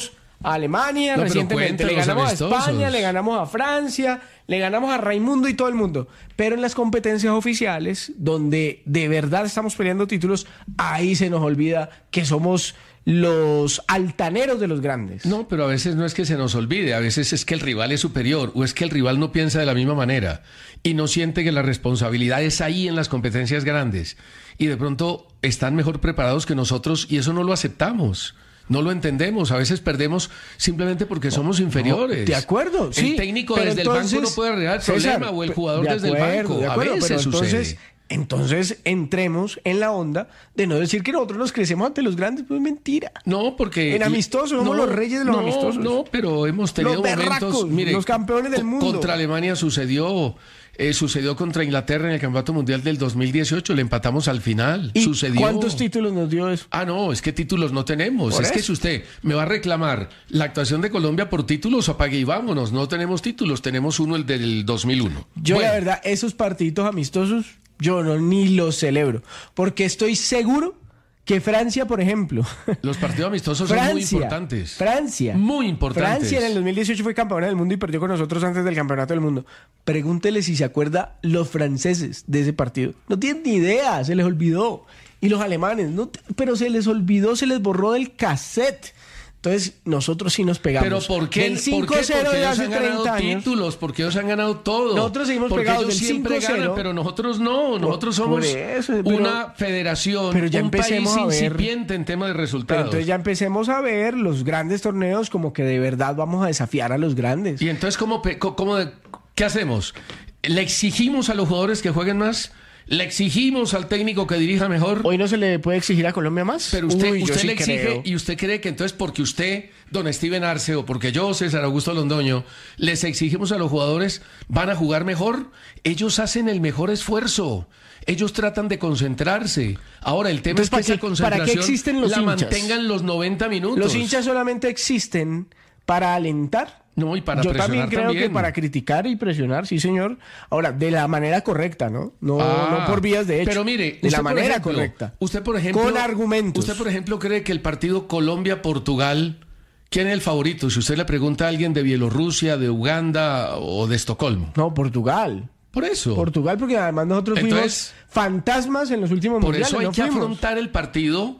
a Alemania, No, pero recientemente le cuente los ganamos a amistosos. España, le ganamos a Francia, le ganamos a Raimundo y todo el mundo. Pero en las competencias oficiales, donde de verdad estamos peleando títulos, ahí se nos olvida que somos los altaneros de los grandes. No, pero a veces no es que se nos olvide, a veces es que el rival es superior o es que el rival no piensa de la misma manera y no siente que la responsabilidad es ahí en las competencias grandes y de pronto están mejor preparados que nosotros y eso no lo aceptamos. No lo entendemos, a veces perdemos simplemente porque somos inferiores. No, de acuerdo, sí. El técnico pero desde entonces, el banco no puede arreglar el César, problema o el jugador de desde acuerdo, el banco. de acuerdo, a veces pero entonces, sucede. Entonces entremos en la onda de no decir que nosotros nos crecemos ante los grandes, pues es mentira. No, porque... En amistosos somos los reyes de los no, amistosos. No, pero hemos tenido Los berracos, momentos... Mire, los campeones del co- mundo. Contra Alemania sucedió... Eh, sucedió contra Inglaterra en el Campeonato Mundial del dos mil dieciocho, le empatamos al final. ¿Y sucedió. cuántos títulos nos dio eso? Ah, no, es que títulos no tenemos. Por es que eso. si usted me va a reclamar la actuación de Colombia por títulos, apague y vámonos. No tenemos títulos, tenemos uno, el del dos mil uno. Yo Bueno, la verdad, esos partiditos amistosos, yo no ni los celebro. Porque estoy seguro que Francia, por ejemplo... los partidos amistosos Francia, son muy importantes. Francia. Muy importantes. Francia en el dos mil dieciocho fue campeona del mundo y perdió con nosotros antes del campeonato del mundo. Pregúntele si se acuerda los franceses de ese partido. No tienen ni idea, se les olvidó. Y los alemanes, no, pero se les olvidó, se les borró del cassette. Entonces, nosotros sí nos pegamos. Pero ¿por qué? Del ¿Por cinco qué? cero Porque de ellos hace han ganado treinta años. títulos, porque ellos han ganado todo. Nosotros seguimos porque pegados ellos del siempre cinco cero. ganan, pero nosotros no. Nosotros Por- por somos eso, pero- una federación, pero ya un país empecemos a ver- incipiente en tema de Pero resultados. entonces ya empecemos a ver los grandes torneos como que de verdad vamos a desafiar a los grandes. Y entonces, ¿cómo, pe- co- cómo de- ¿qué hacemos? ¿Le exigimos a los jugadores que jueguen más? ¿Le exigimos al técnico que dirija mejor? ¿Hoy no se le puede exigir a Colombia más? Pero usted, Uy, yo usted sí le exige creo. y usted cree que entonces porque usted, don Steven Arce, o porque yo, César Augusto Londoño, les exigimos a los jugadores, ¿van a jugar mejor? Ellos hacen el mejor esfuerzo. Ellos tratan de concentrarse. Ahora, el tema Entonces, ¿para es que esa qué- concentración para qué existen los la hinchas? mantengan los noventa minutos. Los hinchas solamente existen para alentar. No, y para Yo presionar también creo también. que para criticar y presionar, sí señor. Ahora, de la manera correcta, ¿no? No, Ah, no por vías de hecho. Pero mire, de usted, la por manera ejemplo, correcta. Usted, por ejemplo, Con argumentos. Usted, por ejemplo, cree que el partido Colombia-Portugal, ¿quién es el favorito? Si usted le pregunta a alguien de Bielorrusia, de Uganda o de Estocolmo. No, Portugal. Por eso. Portugal, porque además nosotros Entonces, fuimos fantasmas en los últimos Por mundiales. eso hay no que fuimos. afrontar el partido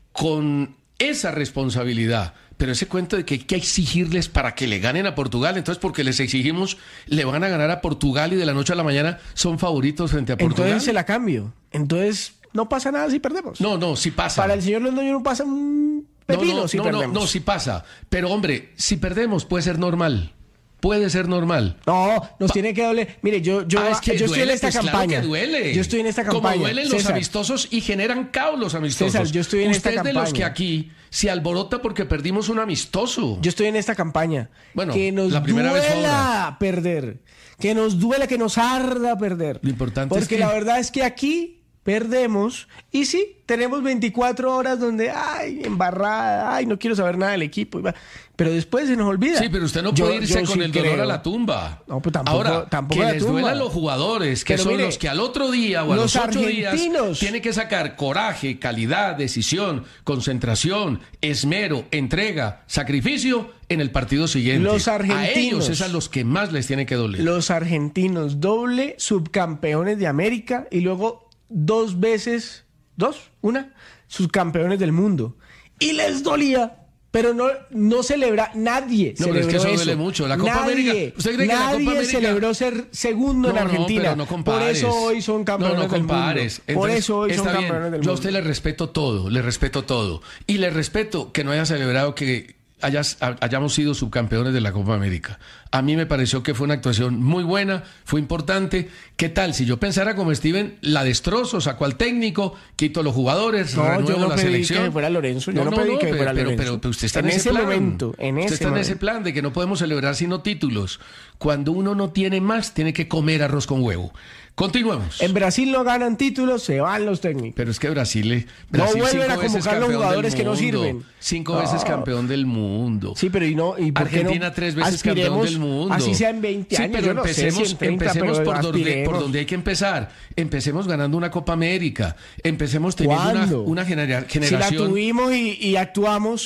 con esa responsabilidad. Pero ese cuento de que hay que exigirles para que le ganen a Portugal, entonces porque les exigimos, le van a ganar a Portugal y de la noche a la mañana son favoritos frente a Portugal. Entonces se la cambio. Entonces no pasa nada si perdemos. No, no, sí pasa. Para el señor Londoño no pasa un pepino no, no, si no, perdemos. no, no, sí pasa. Pero hombre, si perdemos puede ser normal. Puede ser normal. No, nos tiene que doler. Mire, yo, yo, Ah, es que yo estoy en duele, esta pues claro campaña. que duele. Yo estoy en esta campaña. Como duelen los César. amistosos y generan caos los amistosos. César, yo estoy en Usted esta es de los campaña. que aquí se alborota porque perdimos un amistoso. Yo estoy en esta campaña. Bueno, que nos la primera vez fue duela perder. Que nos duela, que nos arda perder. Lo importante Porque es que- la verdad es que aquí perdemos y sí, tenemos veinticuatro horas donde, ay, embarrada, ay, no quiero saber nada del equipo. Pero después se nos olvida. Sí, pero usted no Yo- puede irse yo con sí el dolor creo. a la tumba. No, pues tampoco- Ahora, tampoco que a la les tumba. duela a los jugadores, que Pero son mire, los que al otro día o a los los ocho días argentinos- tienen que sacar coraje, calidad, decisión, concentración, esmero, entrega, sacrificio en el partido siguiente. Los A argentinos- ellos es a los que más les tiene que doler. Los argentinos, doble subcampeones de América y luego dos veces, dos, una, subcampeones del mundo. Y les dolía, pero no, no celebra, nadie No, pero es celebró que eso eso. duele mucho. La Copa nadie, América- ¿usted cree que la Copa nadie América- celebró ser segundo en No, no, Argentina. pero no Por compares. eso hoy son campeones no, no del compares. mundo. Por Entonces, eso hoy son está bien. campeones del Yo a mundo. usted le respeto todo, le respeto todo. Y le respeto que no haya celebrado que hayas- hayamos sido subcampeones de la Copa América. A mí me pareció que fue una actuación muy buena, fue importante. ¿Qué tal? Si yo pensara como Steven, la destrozo, saco al técnico, quito a los jugadores, No, renuevo yo no la pedí selección. que fuera Lorenzo, yo no pedí que pero, fuera pero, Lorenzo. pero- pero usted está en, En ese, ese plan. momento, en usted ese está en ese momento. plan de que no podemos celebrar sino títulos. Cuando uno no tiene más, tiene que comer arroz con huevo. Continuemos. En Brasil no ganan títulos, se van los técnicos. Pero es que Brasil, eh, Brasil vuelven cinco a veces convocar los campeón jugadores del que no mundo, sirven. Cinco No. veces campeón del mundo. Sí, pero y no y por qué no Argentina tres veces campeón aspiremos, del mundo. así sea en veinte Sí, años, pero yo no sé si empecemos, en treinta, empecemos pero por, donde, por aspiremos. donde hay que empezar. Empecemos ganando una Copa América. Empecemos teniendo una, ¿Cuándo? una genera- Si la generación. tuvimos y, y actuamos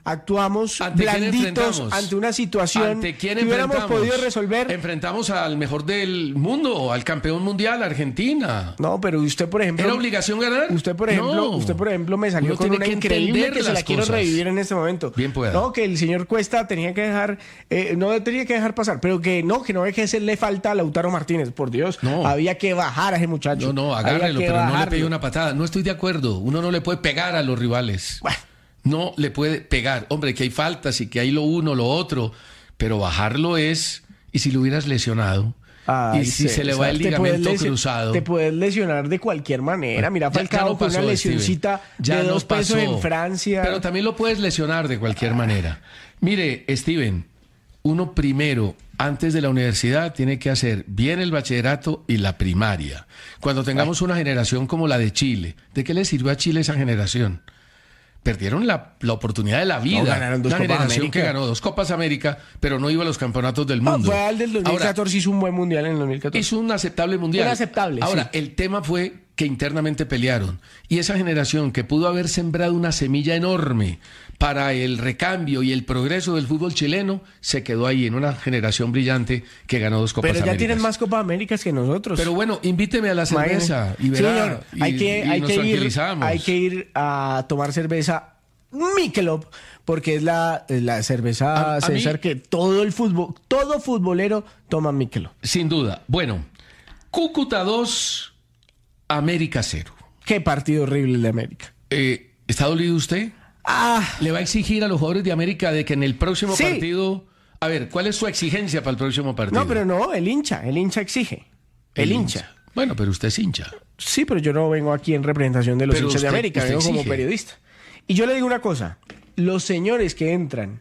actuamos ¿Ante quién blanditos enfrentamos? ante una situación ¿Ante quién que hubiéramos enfrentamos? podido resolver? Enfrentamos al mejor del mundo, al campeón mundial, Argentina. No, pero usted, por ejemplo... ¿Era obligación ganar? Usted, por ejemplo, No. usted, por ejemplo, me salió Uno con tiene una que increíble entender que se la las quiero cosas. revivir en este momento. Bien pueda. No, que el señor Cuesta tenía que dejar, eh, no tenía que dejar pasar, pero que no, que no hay que hacerle falta a Lautaro Martínez, por Dios. No. Había que bajar a ese muchacho. No, no, Había agárrelo, que pero no le bajarlo. pegue una patada. No estoy de acuerdo. Uno no le puede pegar a los rivales. Bueno. No le puede pegar. Hombre, que hay faltas y que hay lo uno, lo otro. Pero bajarlo es... ¿Y si lo hubieras lesionado? Ay, y si sí, se le o va sea, el te puedes ligamento lesio- cruzado. Te puedes lesionar de cualquier manera. Mira, Ya- ya Falcao no con pasó, una lesioncita Steven. Ya de no dos pesos pasó. en Francia. Pero también lo puedes lesionar de cualquier manera. Mire, Steven, uno primero, antes de la universidad, tiene que hacer bien el bachillerato y la primaria. Cuando tengamos una generación como la de Chile, ¿de qué le sirvió a Chile esa generación? Perdieron la, la oportunidad de la vida. No, ganaron dos Una Copas generación América. que ganó dos Copas América, pero no iba a los campeonatos del No, mundo. fue al del dos mil catorce, Ahora, hizo un buen mundial en el dos mil catorce. hizo un aceptable mundial. Un aceptable, Ahora, sí. el tema fue que internamente pelearon. Y esa generación que pudo haber sembrado una semilla enorme para el recambio y el progreso del fútbol chileno, se quedó ahí en una generación brillante que ganó dos Copas Pero ya Américas. tienen más Copas Américas que nosotros. Pero bueno, invíteme a la cerveza y Sí, verá. señor. y, hay que, y hay, nos que ir, tranquilizamos. hay que ir a tomar cerveza Michelob, porque es la, la cerveza, A- a César, mí- que todo el fútbol, todo futbolero toma Michelob. Sin duda. Bueno, Cúcuta dos, América cero. Qué partido horrible el de América. Eh, ¿Está dolido usted? Ah, ¿Le va a exigir a los jugadores de América de que en el próximo Sí. partido... A ver, ¿cuál es su exigencia para el próximo partido? no, pero no, el hincha, el hincha exige. El, hincha. Bueno, pero usted es hincha. Sí, pero yo no vengo aquí en representación de los Pero hinchas de usted- América, usted vengo como exige. periodista. Y yo le digo una cosa, los señores que entran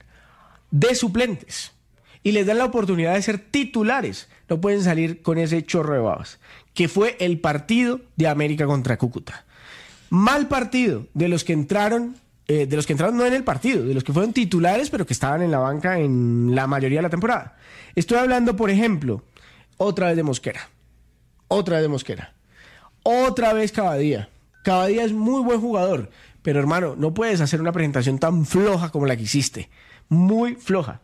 de suplentes y les dan la oportunidad de ser titulares, no pueden salir con ese chorro de babas, que fue el partido de América contra Cúcuta. Mal partido de los que entraron, eh, de los que entraron no en el partido, de los que fueron titulares, pero que estaban en la banca en la mayoría de la temporada. Estoy hablando, por ejemplo, otra vez de Mosquera. Otra vez de Mosquera. Otra vez Cavadía. Cavadía es muy buen jugador, pero hermano, no puedes hacer una presentación tan floja como la que hiciste. Muy floja.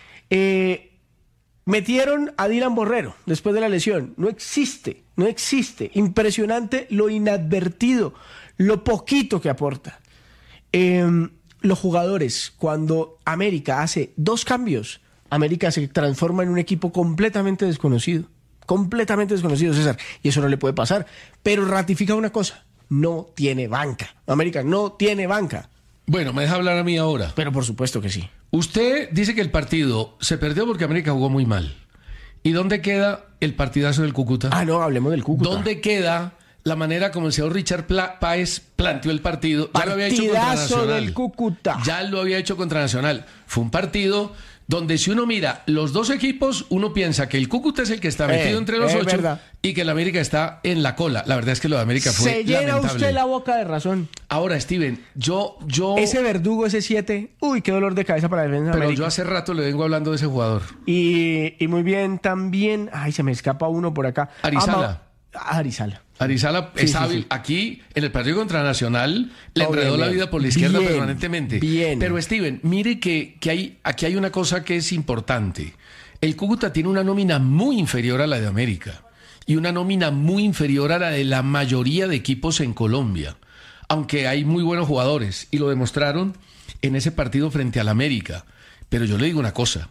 Eh, metieron a Dylan Borrero después de la lesión. No existe, no existe. Impresionante lo inadvertido, lo poquito que aporta. Eh, los jugadores, cuando América hace dos cambios, América se transforma en un equipo completamente desconocido. Completamente desconocido, César. Y eso no le puede pasar. Pero ratifica una cosa. No tiene banca. América no tiene banca. Bueno, me deja hablar a mí ahora. Pero por supuesto que sí. Usted dice que el partido se perdió porque América jugó muy mal. ¿Y dónde queda el partidazo del Cúcuta? Ah, no, hablemos del Cúcuta. ¿Dónde queda la manera como el señor Richard Pla- Páez planteó el partido? Ya lo había hecho contra Partidazo Nacional. del Cúcuta. Ya lo había hecho contra Nacional. Fue un partido donde si uno mira los dos equipos, uno piensa que el Cúcuta es el que está metido Eh, entre los es ocho verdad. y que el América está en la cola. La verdad es que lo de América fue Se llena lamentable. usted la boca de razón. Ahora, Steven, yo... yo Ese verdugo, ese siete, uy, qué dolor de cabeza para la defensa de pero América. yo hace rato le vengo hablando de ese jugador. Y, y muy bien también, ay, se me escapa uno por acá. Arizala. Ah, Arizala. Arizala Sí, es sí, hábil. sí. Aquí, en el partido contra Nacional, le Oh, enredó bien, la bien. vida por la izquierda Bien, permanentemente. bien. Pero, Steven, mire que, que hay, aquí hay una cosa que es importante. El Cúcuta tiene una nómina muy inferior a la de América y una nómina muy inferior a la de la mayoría de equipos en Colombia. Aunque hay muy buenos jugadores y lo demostraron en ese partido frente al América. Pero yo le digo una cosa.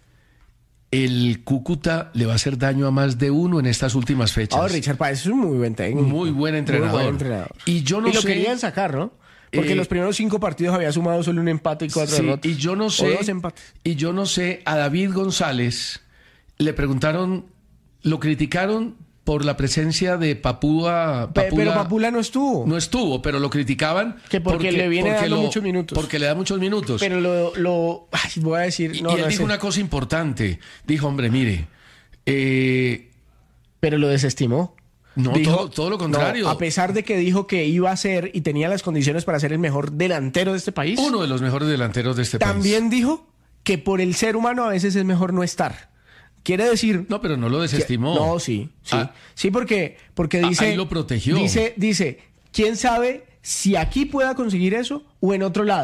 El Cúcuta le va a hacer daño a más de uno en estas últimas fechas. Oh, Richard Páez es un muy buen técnico. Muy buen entrenador. Muy buen entrenador. Y yo no y lo sé- querían sacar, ¿no? Porque Eh, los primeros cinco partidos había sumado solo un empate y cuatro Sí, derrotas. y yo no O sé, dos empates. y yo no sé, a David González le preguntaron, lo criticaron por la presencia de Papúa. Pe- Papula- pero Papula no estuvo. no estuvo, pero lo criticaban Que porque le viene dando muchos minutos. Porque le da muchos minutos. Pero lo, lo ay, voy a decir, y no, y él no, dijo ese- una cosa importante. Dijo, hombre, mire, eh, pero lo desestimó. no, todo, todo lo contrario. no, a pesar de que dijo que iba a ser y tenía las condiciones para ser el mejor delantero de este país, Uno de los mejores delanteros de este también país. dijo que por el ser humano a veces es mejor no estar. Quiere decir... No, pero no lo que- desestimó. no, sí, sí. Ah. sí, porque, porque Ah, dice... ahí lo protegió. Dice, dice, ¿quién sabe si aquí pueda conseguir eso o en otro lado?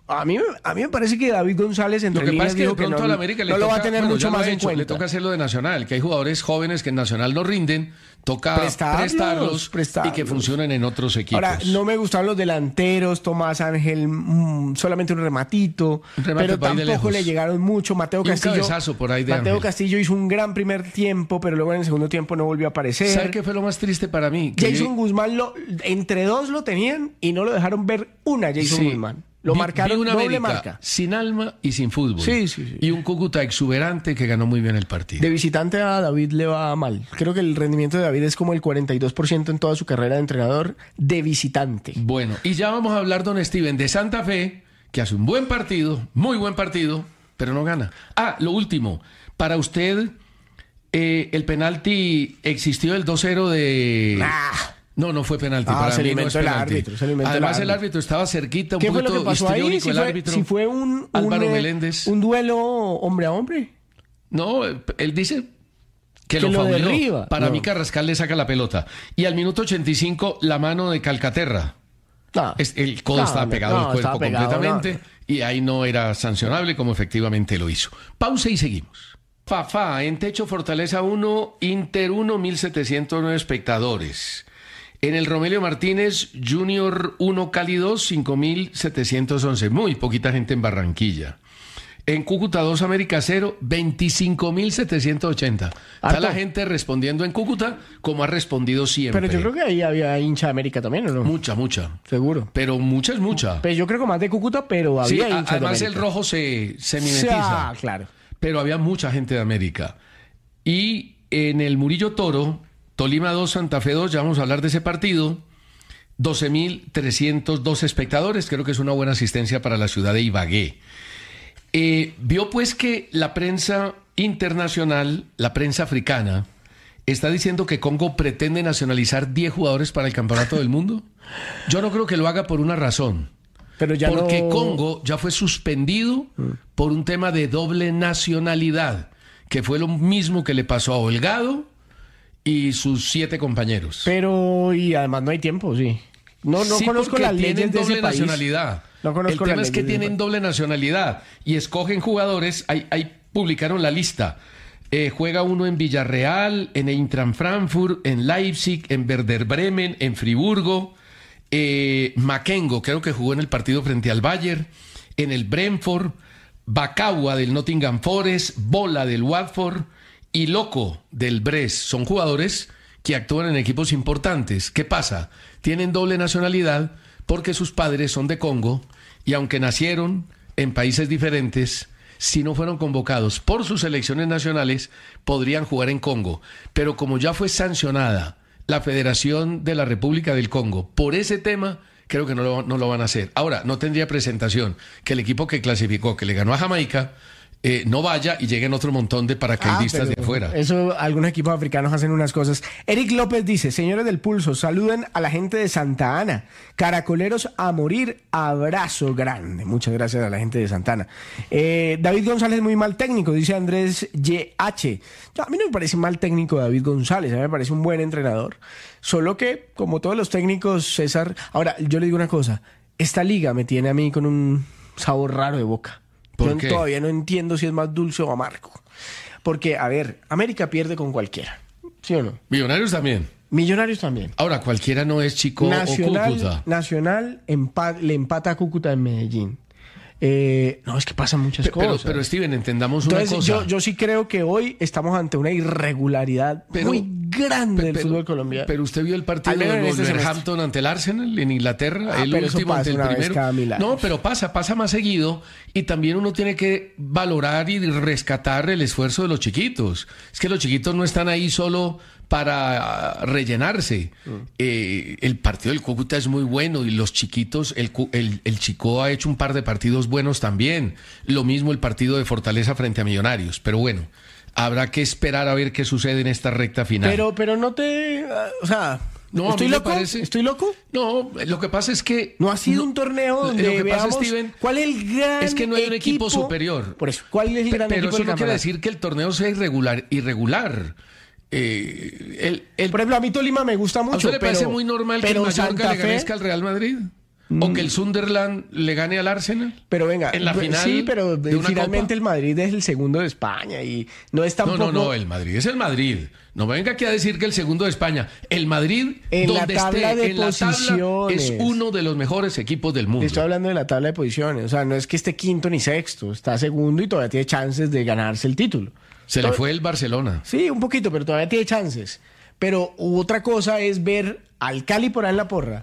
A mí, a mí me parece que David González entre Lo que pasa líneas es que de dijo que pronto no, a la América le no toca, lo va a tener bueno, mucho ya lo más ha en hecho, cuenta. le toca hacerlo de Nacional, que hay jugadores jóvenes que en Nacional no rinden, toca Prestarlos, prestarlos, prestarlos. y que funcionen en otros equipos. Ahora, no me gustaban los delanteros, Tomás Ángel, mm, solamente un rematito, Un remate pero por ahí de tampoco lejos. le llegaron mucho. Mateo Y un Castillo, cabezazo por ahí de Mateo Ángel. Castillo hizo un gran primer tiempo, pero luego en el segundo tiempo no volvió a aparecer. ¿Sabe qué fue lo más triste para mí? Que Jason yo- Guzmán, lo, entre dos lo tenían y no lo dejaron ver una Jason Sí. Guzmán. Lo Vi- marcaron vi una doble América marca. sin alma y sin fútbol. Sí, sí, sí. Y un Cúcuta exuberante que ganó muy bien el partido. De visitante a David le va mal. Creo que el rendimiento de David es como el cuarenta y dos por ciento en toda su carrera de entrenador de visitante. Bueno, y ya vamos a hablar, don Steven, de Santa Fe, que hace un buen partido, muy buen partido, pero no gana. Ah, lo último. Para usted, eh, el penalti existió el dos cero de... Ah. No, no fue penalti. Ah, para se mí lo no es inventó el penalti. árbitro, se lo inventó el Además, el árbitro. árbitro estaba cerquita, un ¿Qué fue lo poquito que pasó ahí? histriónico Si el fue, árbitro. si fue un, un, Álvaro eh, Meléndez. un duelo hombre a hombre. No, él dice que, Que lo lo fauleó. derriba. Para No. mí Carrascal le saca la pelota. Y al minuto ochenta y cinco, la mano de Calcaterra. No, Es- el codo No, estaba no, pegado no, al cuerpo estaba pegado, completamente no. y ahí no era sancionable como efectivamente lo hizo. Pausa y seguimos. Fafá, en Techo Fortaleza uno, Inter uno, mil setecientos nueve espectadores. En el Romelio Martínez, Junior uno, Cali dos, cinco mil setecientos once. Muy poquita gente en Barranquilla. En Cúcuta dos, América cero, veinticinco mil setecientos ochenta. Está Harto. la gente respondiendo en Cúcuta como ha respondido siempre. pero yo creo que ahí había hincha de América también, ¿o no? Mucha, mucha. Seguro. Pero mucha es mucha. Pues yo creo que más de Cúcuta, pero Sí, había a- hinchas de además el América. rojo se, se Ah, mimetiza. claro. Pero había mucha gente de América. Y en el Murillo Toro, Tolima dos, Santa Fe dos, ya vamos a hablar de ese partido, doce mil trescientos dos espectadores, creo que es una buena asistencia para la ciudad de Ibagué. Eh, vio pues que la prensa internacional, la prensa africana, está diciendo que Congo pretende nacionalizar diez jugadores para el campeonato del mundo. Yo no creo que lo haga por una razón. Pero ya Porque no... Congo ya fue suspendido por un tema de doble nacionalidad, que fue lo mismo que le pasó a Holgado y sus siete compañeros. Pero, y además no hay tiempo, sí. No, no Sí, conozco porque las tienen leyes de doble ese país. nacionalidad. No conozco El tema las es que leyes de ese tienen país. doble nacionalidad y escogen jugadores. Ahí, ahí publicaron la lista. Eh, juega uno en Villarreal, en Eintracht Frankfurt, en Leipzig, en Werder Bremen, en Friburgo. Eh, Makengo, creo que jugó en el partido frente al Bayern, en el Brentford. Bacagua del Nottingham Forest, Bola del Watford y Loco del Brest. Son jugadores que actúan en equipos importantes. ¿Qué pasa? Tienen doble nacionalidad porque sus padres son de Congo y aunque nacieron en países diferentes, si no fueron convocados por sus selecciones nacionales, podrían jugar en Congo. Pero como ya fue sancionada la Federación de la República del Congo por ese tema, creo que no lo, no lo van a hacer. Ahora, no tendría presentación que el equipo que clasificó, que le ganó a Jamaica, eh, no vaya y lleguen otro montón de paracaidistas Ah, de pero afuera. Eso, algunos equipos africanos hacen unas cosas. Eric López dice, señores del Pulso, saluden a la gente de Santa Ana. Caracoleros a morir, abrazo grande. Muchas gracias a la gente de Santa Ana. Eh, David González muy mal técnico, dice Andrés Y H. No, a mí no me parece mal técnico David González, a mí me parece un buen entrenador. Solo que, como todos los técnicos, César... Ahora, yo le digo una cosa, esta liga me tiene a mí con un sabor raro de boca. ¿Por Yo qué? todavía no entiendo si es más dulce o amargo. Porque, a ver, América pierde con cualquiera. ¿Sí o no? Millonarios también. Millonarios también. Ahora, cualquiera no es Chico o Nacional, Cúcuta. Nacional empa- le empata a Cúcuta en Medellín. Eh, no, es que pasan muchas Pe- Pero, cosas. pero Steven, entendamos Entonces, una cosa. yo, yo sí creo que hoy estamos ante una irregularidad Pero- muy grande Pe- del pero- fútbol colombiano. Pero usted vio el partido Al menos del en este Wolverhampton ante el Arsenal en Inglaterra, Ah, el pero eso último pasa ante el una vez primero. cada mil años. No, pero pasa, pasa más seguido y también uno tiene que valorar y rescatar el esfuerzo de los chiquitos. Es que los chiquitos no están ahí solo para ah, rellenarse. Mm. Eh, el partido del Cúcuta es muy bueno y los chiquitos, el, Cu- el, el Chico ha hecho un par de partidos buenos también. Lo mismo el partido de Fortaleza frente a Millonarios. Pero bueno, habrá que esperar a ver qué sucede en esta recta final. Pero, pero no te... ah, o sea, No, a ¿estoy mí me loco? parece- ¿Estoy loco? No, lo que pasa es que... No ha sido un torneo Lo donde que pasa, veamos Steven, cuál es el gran es que no hay un equipo superior. Por eso, ¿cuál es el Pe- gran Pero equipo eso del no quiere campeonato? decir que el torneo sea irregular. irregular. Eh, el, el- Por ejemplo, a mí Tolima me gusta ¿A mucho, usted le pero, parece muy normal que el pero Mallorca Santa le gane Fe, al Real Madrid? ¿O que el Sunderland le gane al Arsenal? Pero venga, en la final sí, pero de una finalmente Copa. el Madrid es el segundo de España y no es tampoco... No, no, no, el Madrid es el Madrid. No venga aquí a decir que el segundo de España. El Madrid, en donde la tabla esté de en la tabla, es posiciones. uno de los mejores equipos del mundo. Estoy hablando de la tabla de posiciones. O sea, no es que esté quinto ni sexto. Está segundo y todavía tiene chances de ganarse el título. Se le fue el Barcelona. Sí, un poquito, pero todavía tiene chances. Pero otra cosa es ver al Cali por ahí en la porra,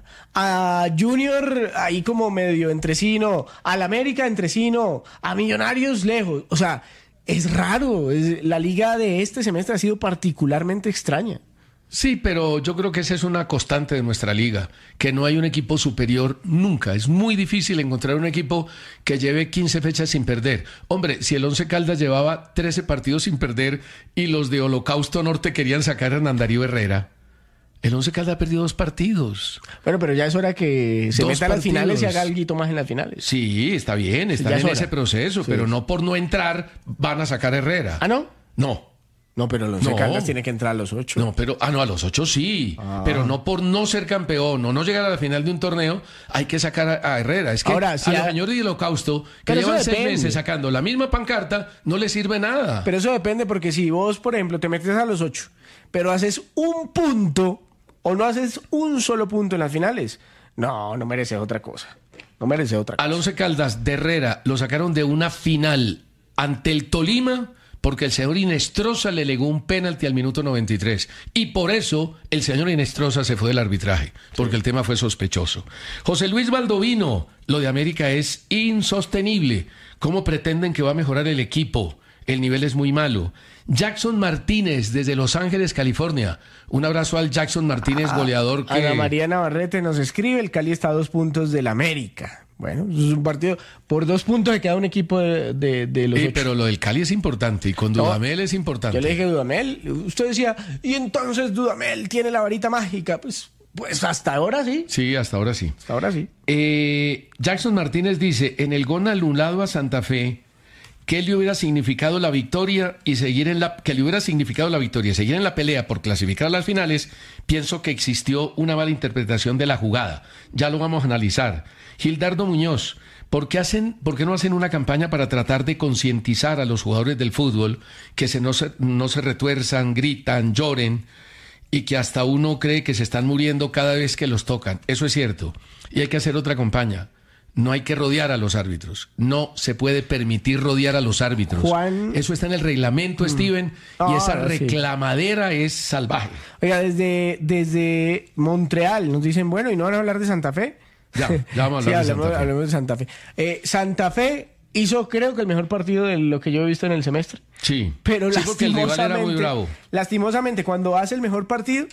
a Junior ahí como medio entre sí, no, al América entre sí, no, a Millonarios lejos. O sea, es raro. Es, la liga de este semestre ha sido particularmente extraña. Sí, pero yo creo que esa es una constante de nuestra liga, que no hay un equipo superior nunca. Es muy difícil encontrar un equipo que lleve quince fechas sin perder. Hombre, si el Once Caldas llevaba trece partidos sin perder y los de Holocausto Norte querían sacar a Hernán Darío Herrera, el Once Caldas ha perdido dos partidos. Bueno, pero ya es hora que se Dos meta a las partidos. finales y haga algo más en las finales. Sí, está bien, está Ya es en hora. ese proceso, Sí. pero no por no entrar van a sacar a Herrera. ¿Ah, no? No. No, pero los No. Caldas tiene que entrar a los ocho. No, pero, ah, no, a los ocho sí, Ah. pero no por no ser campeón o no llegar a la final de un torneo, hay que sacar a, a Herrera. Es que Ahora, si a los ha- señores de Holocausto, que Pero eso llevan seis depende. meses sacando la misma pancarta, no les sirve nada. Pero eso depende porque si vos, por ejemplo, te metes a los ocho, pero haces un punto o no haces un solo punto en las finales, no, no mereces otra cosa. No mereces otra cosa. Al Once Caldas de Herrera lo sacaron de una final ante el Tolima porque el señor Inestrosa le legó un penalti al minuto noventa y tres. Y por eso el señor Inestrosa se fue del arbitraje, porque el tema fue sospechoso. José Luis Baldovino, lo de América es insostenible. ¿Cómo pretenden que va a mejorar el equipo? El nivel es muy malo. Jackson Martínez, desde Los Ángeles, California. Un abrazo al Jackson Martínez, goleador que... Ana María Navarrete nos escribe, el Cali está a dos puntos del América. Bueno, es un partido, por dos puntos se queda un equipo de, de, de los Eh, ocho. pero lo del Cali es importante y con No, Dudamel es importante. Yo le dije Dudamel, usted decía, y entonces Dudamel tiene la varita mágica. Pues, pues hasta ahora sí, Sí, hasta ahora sí. hasta ahora sí. Eh, Jackson Martínez dice, en el gol anulado a Santa Fe, que le hubiera significado la victoria y seguir en la que le hubiera significado la victoria y seguir en la pelea por clasificar a las finales, pienso que existió una mala interpretación de la jugada. Ya lo vamos a analizar. Gildardo Muñoz, ¿por qué hacen, por qué no hacen una campaña para tratar de concientizar a los jugadores del fútbol que se no se no se retuerzan, gritan, lloren y que hasta uno cree que se están muriendo cada vez que los tocan? Eso es cierto. Y hay que hacer otra campaña. No hay que rodear a los árbitros. No se puede permitir rodear a los árbitros. Juan- Eso está en el reglamento, Steven, y Ah, esa sí. reclamadera es salvaje. Oiga, desde, desde Montreal nos dicen, bueno, ¿y no van a hablar de Santa Fe? Ya, ya vamos a Sí, hablar de hablemos, Santa Fe. hablemos de Santa Fe. Eh, Santa Fe hizo, creo que el mejor partido de lo que yo he visto en el semestre. Sí, Pero sí, porque el rival era muy lastimosamente, bravo. lastimosamente, cuando hace el mejor partido,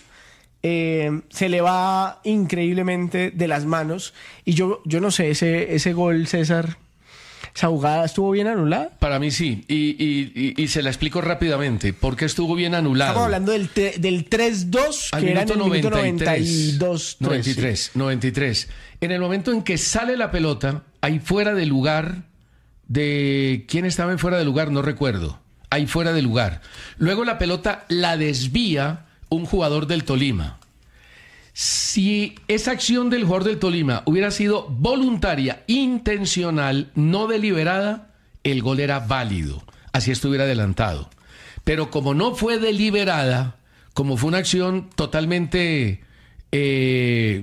eh, se le va increíblemente de las manos. Y yo, yo no sé, ese, ese gol, César, esa jugada estuvo bien anulada. Para mí sí, y, y, y, y se la explico rápidamente. ¿Por qué estuvo bien anulado? Estamos hablando del, te- del tres dos, Al que era en minuto el minuto noventa y tres. noventa y dos. noventa y tres, noventa y tres. En el momento en que sale la pelota, ahí fuera de lugar de... ¿Quién estaba en fuera de lugar? No recuerdo. Ahí fuera de lugar. Luego la pelota la desvía un jugador del Tolima. Si esa acción del jugador del Tolima hubiera sido voluntaria, intencional, no deliberada, el gol era válido. Así estuviera adelantado. Pero como no fue deliberada, como fue una acción totalmente eh,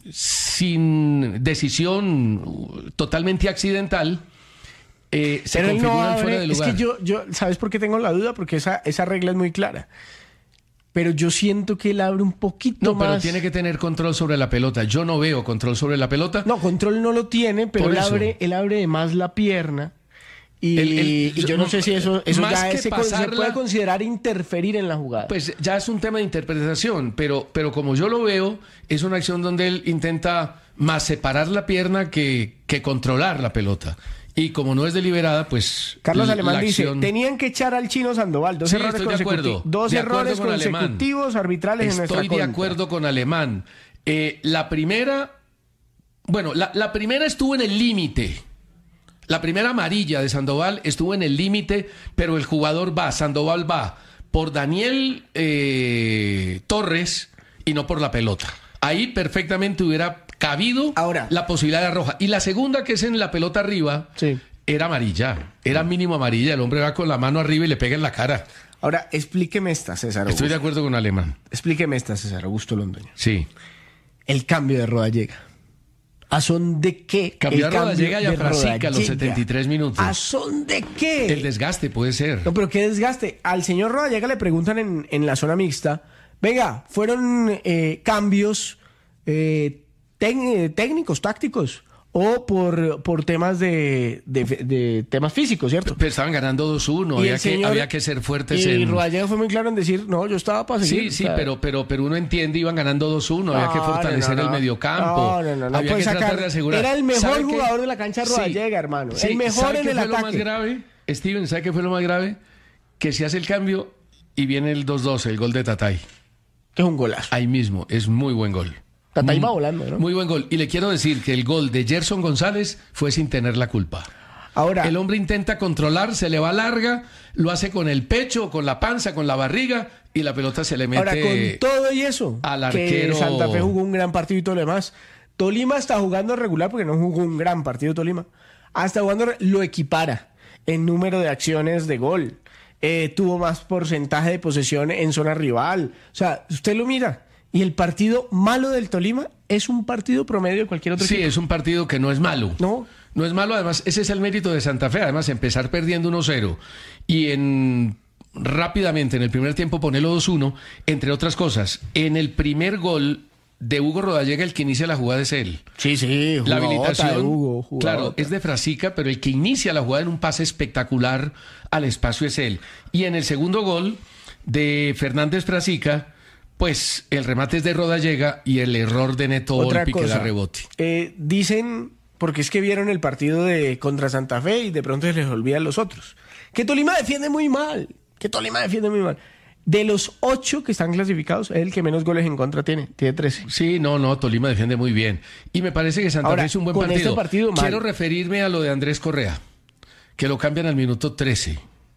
sin decisión, totalmente accidental, eh, se Pero él no configuran abre- fuera de es lugar. que yo, yo, ¿sabes por qué tengo la duda? Porque esa, esa regla es muy clara. Pero yo siento que él abre un poquito No, más. pero tiene que tener control sobre la pelota. Yo no veo control sobre la pelota. No, control no lo tiene, pero Por él eso. abre, él abre de más la pierna. Y, El- el- y yo no, no, sé si eso, eso más ya que es- se, con- se pasarla- puede considerar interferir en la jugada. Pues ya es un tema de interpretación, pero, pero como yo lo veo, es una acción donde él intenta más separar la pierna que, que controlar la pelota. Y como no es deliberada, pues... Carlos la Alemán dice, acción- tenían que echar al chino Sandoval. Dos Sí, errores estoy de consecutivos. acuerdo. Dos De acuerdo errores con Alemán. consecutivos arbitrales en nuestra Estoy de contra. acuerdo con Alemán. Eh, la primera... Bueno, la, la primera estuvo en el límite. La primera amarilla de Sandoval estuvo en el límite, pero el jugador va, Sandoval va por Daniel eh, Torres y no por la pelota. Ahí perfectamente hubiera cabido Ahora. la posibilidad de roja. Y la segunda, que es en la pelota arriba, Sí. era amarilla. Era mínimo amarilla. El hombre va con la mano arriba y le pega en la cara. Ahora, explíqueme esta, César Augusto. Estoy de acuerdo con Alemán. Explíqueme esta, César Augusto Londoño. Sí. El cambio de Rodallega. ¿A son de qué? Cambió el a Rodallega y a de Frasica a los Rodallega? setenta y tres minutos. ¿A son de qué? El desgaste puede ser. No, pero qué desgaste. Al señor Rodallega le preguntan en, en la zona mixta, venga, ¿fueron eh, cambios eh, tec- técnicos, tácticos? O por, por temas de, de, de temas físicos, ¿cierto? Pero estaban ganando dos uno. Y Había, el que, señor- había que ser fuertes Y en... Rodallega fue muy claro en decir, no, yo estaba para seguir. Sí, sí, o sea, pero, pero, pero uno entiende, iban ganando dos uno. Había que no, fortalecer no, no, el no. mediocampo. No, no, no, no había puede que tratar sacar- de asegurar. Era el mejor ¿Sabe qué? jugador de la cancha Rodallega, hermano. Sí, El mejor ¿sabe en qué el fue lo más ataque. grave? Steven, ¿sabe qué fue lo más grave? Que se hace el cambio y viene el dos dos, el gol de Tatay. Que es un golazo. Ahí mismo, es muy buen gol. Tatay Muy- va volando, ¿no? Muy buen gol. Y le quiero decir que el gol de Gerson González fue sin tener la culpa. Ahora, El hombre intenta controlar, se le va larga, lo hace con el pecho, con la panza, con la barriga y la pelota se le mete. ahora con todo y eso, al que arquero. Santa Fe jugó un gran partido y todo lo demás. Tolima está jugando regular porque no jugó un gran partido Tolima. Hasta jugando re- lo equipara en número de acciones de gol. Eh, tuvo más porcentaje de posesión en zona rival. O sea, usted lo mira. Y el partido malo del Tolima es un partido promedio de cualquier otro Sí, equipo. es un partido que no es malo. No. No es malo, además, ese es el mérito de Santa Fe. Además, empezar perdiendo uno cero y en rápidamente en el primer tiempo ponerlo dos uno, entre otras cosas. En el primer gol de Hugo Rodallega, el que inicia la jugada es él. Sí, sí. La jugadota habilitación, de Hugo, claro, jugadota. es de Frasica, pero el que inicia la jugada en un pase espectacular al espacio es él. Y en el segundo gol de Fernández Frasica, pues el remate es de Rodallega y el error de Neto Otra Volpi que cosa, da rebote. eh, dicen, porque es que vieron el partido de contra Santa Fe y de pronto se les olvidan los otros, que Tolima defiende muy mal, que Tolima defiende muy mal. De los ocho que están clasificados, es el que menos goles en contra tiene, tiene trece. Sí, no, no, Tolima defiende muy bien. Y me parece que Santa Ahora, Fe es un buen con partido. este partido, mal. Quiero referirme a lo de Andrés Correa, que lo cambian al minuto trece.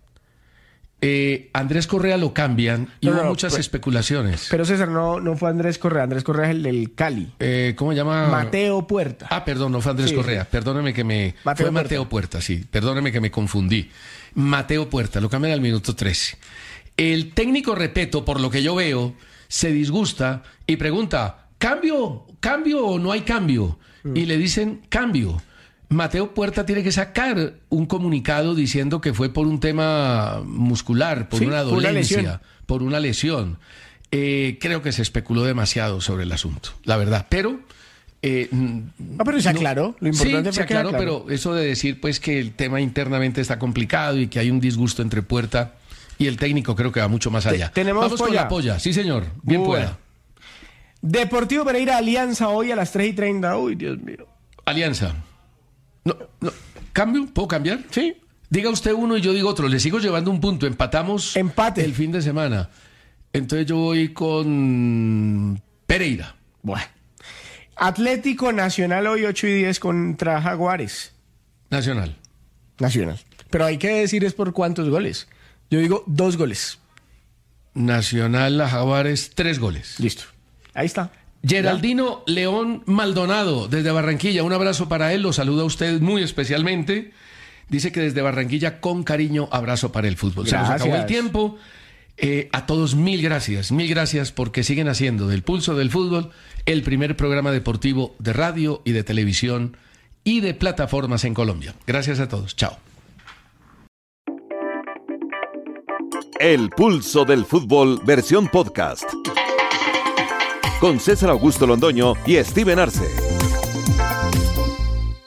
Eh, Andrés Correa lo cambian y No, hubo no, muchas pero- especulaciones. Pero César, no, no fue Andrés Correa, Andrés Correa es el del Cali. Eh, ¿Cómo se llama? Mateo Puerta. Ah, perdón, no fue Andrés Sí, Correa. Perdóneme que me... Mateo fue Mateo Puerta, sí. Perdóneme que me confundí. Mateo Puerta, lo cambian al minuto trece. El técnico Repeto, por lo que yo veo, se disgusta y pregunta, ¿cambio? ¿Cambio o no hay cambio? Mm. Y le dicen, cambio. Mateo Puerta tiene que sacar un comunicado diciendo que fue por un tema muscular, por Sí, una por una dolencia, lesión. por una lesión. Eh, creo que se especuló demasiado sobre el asunto, la verdad. Pero... eh, Ah, pero se no- aclaró. Lo importante sí, fue se que aclaró, aclaró. pero eso de decir pues que el tema internamente está complicado y que hay un disgusto entre Puerta y el técnico creo que va mucho más allá. tenemos Vamos con polla. la polla, sí señor, bien Bueno. pueda. Deportivo Pereira Alianza hoy a las tres y treinta. Uy, Dios mío. Alianza. No, no. ¿Cambio? ¿Puedo cambiar? Sí. Diga usted uno y yo digo otro. Le sigo llevando un punto. Empatamos Empate. el fin de semana. Entonces yo voy con Pereira. Bueno. Atlético Nacional hoy ocho y diez contra Jaguares. Nacional. Nacional. Pero hay que decir es por cuántos goles. Yo digo dos goles. Nacional a Jaguares, tres goles. Listo. Ahí está. Geraldino León Maldonado, desde Barranquilla. Un abrazo para él, lo saluda a usted muy especialmente. Dice que desde Barranquilla, con cariño, abrazo para el fútbol. Se nos acabó el Gracias. tiempo. Eh, a todos mil gracias, mil gracias porque siguen haciendo del Pulso del Fútbol el primer programa deportivo de radio y de televisión y de plataformas en Colombia. Gracias a todos. Chao. El Pulso del Fútbol, versión podcast. Con César Augusto Londoño y Steven Arce.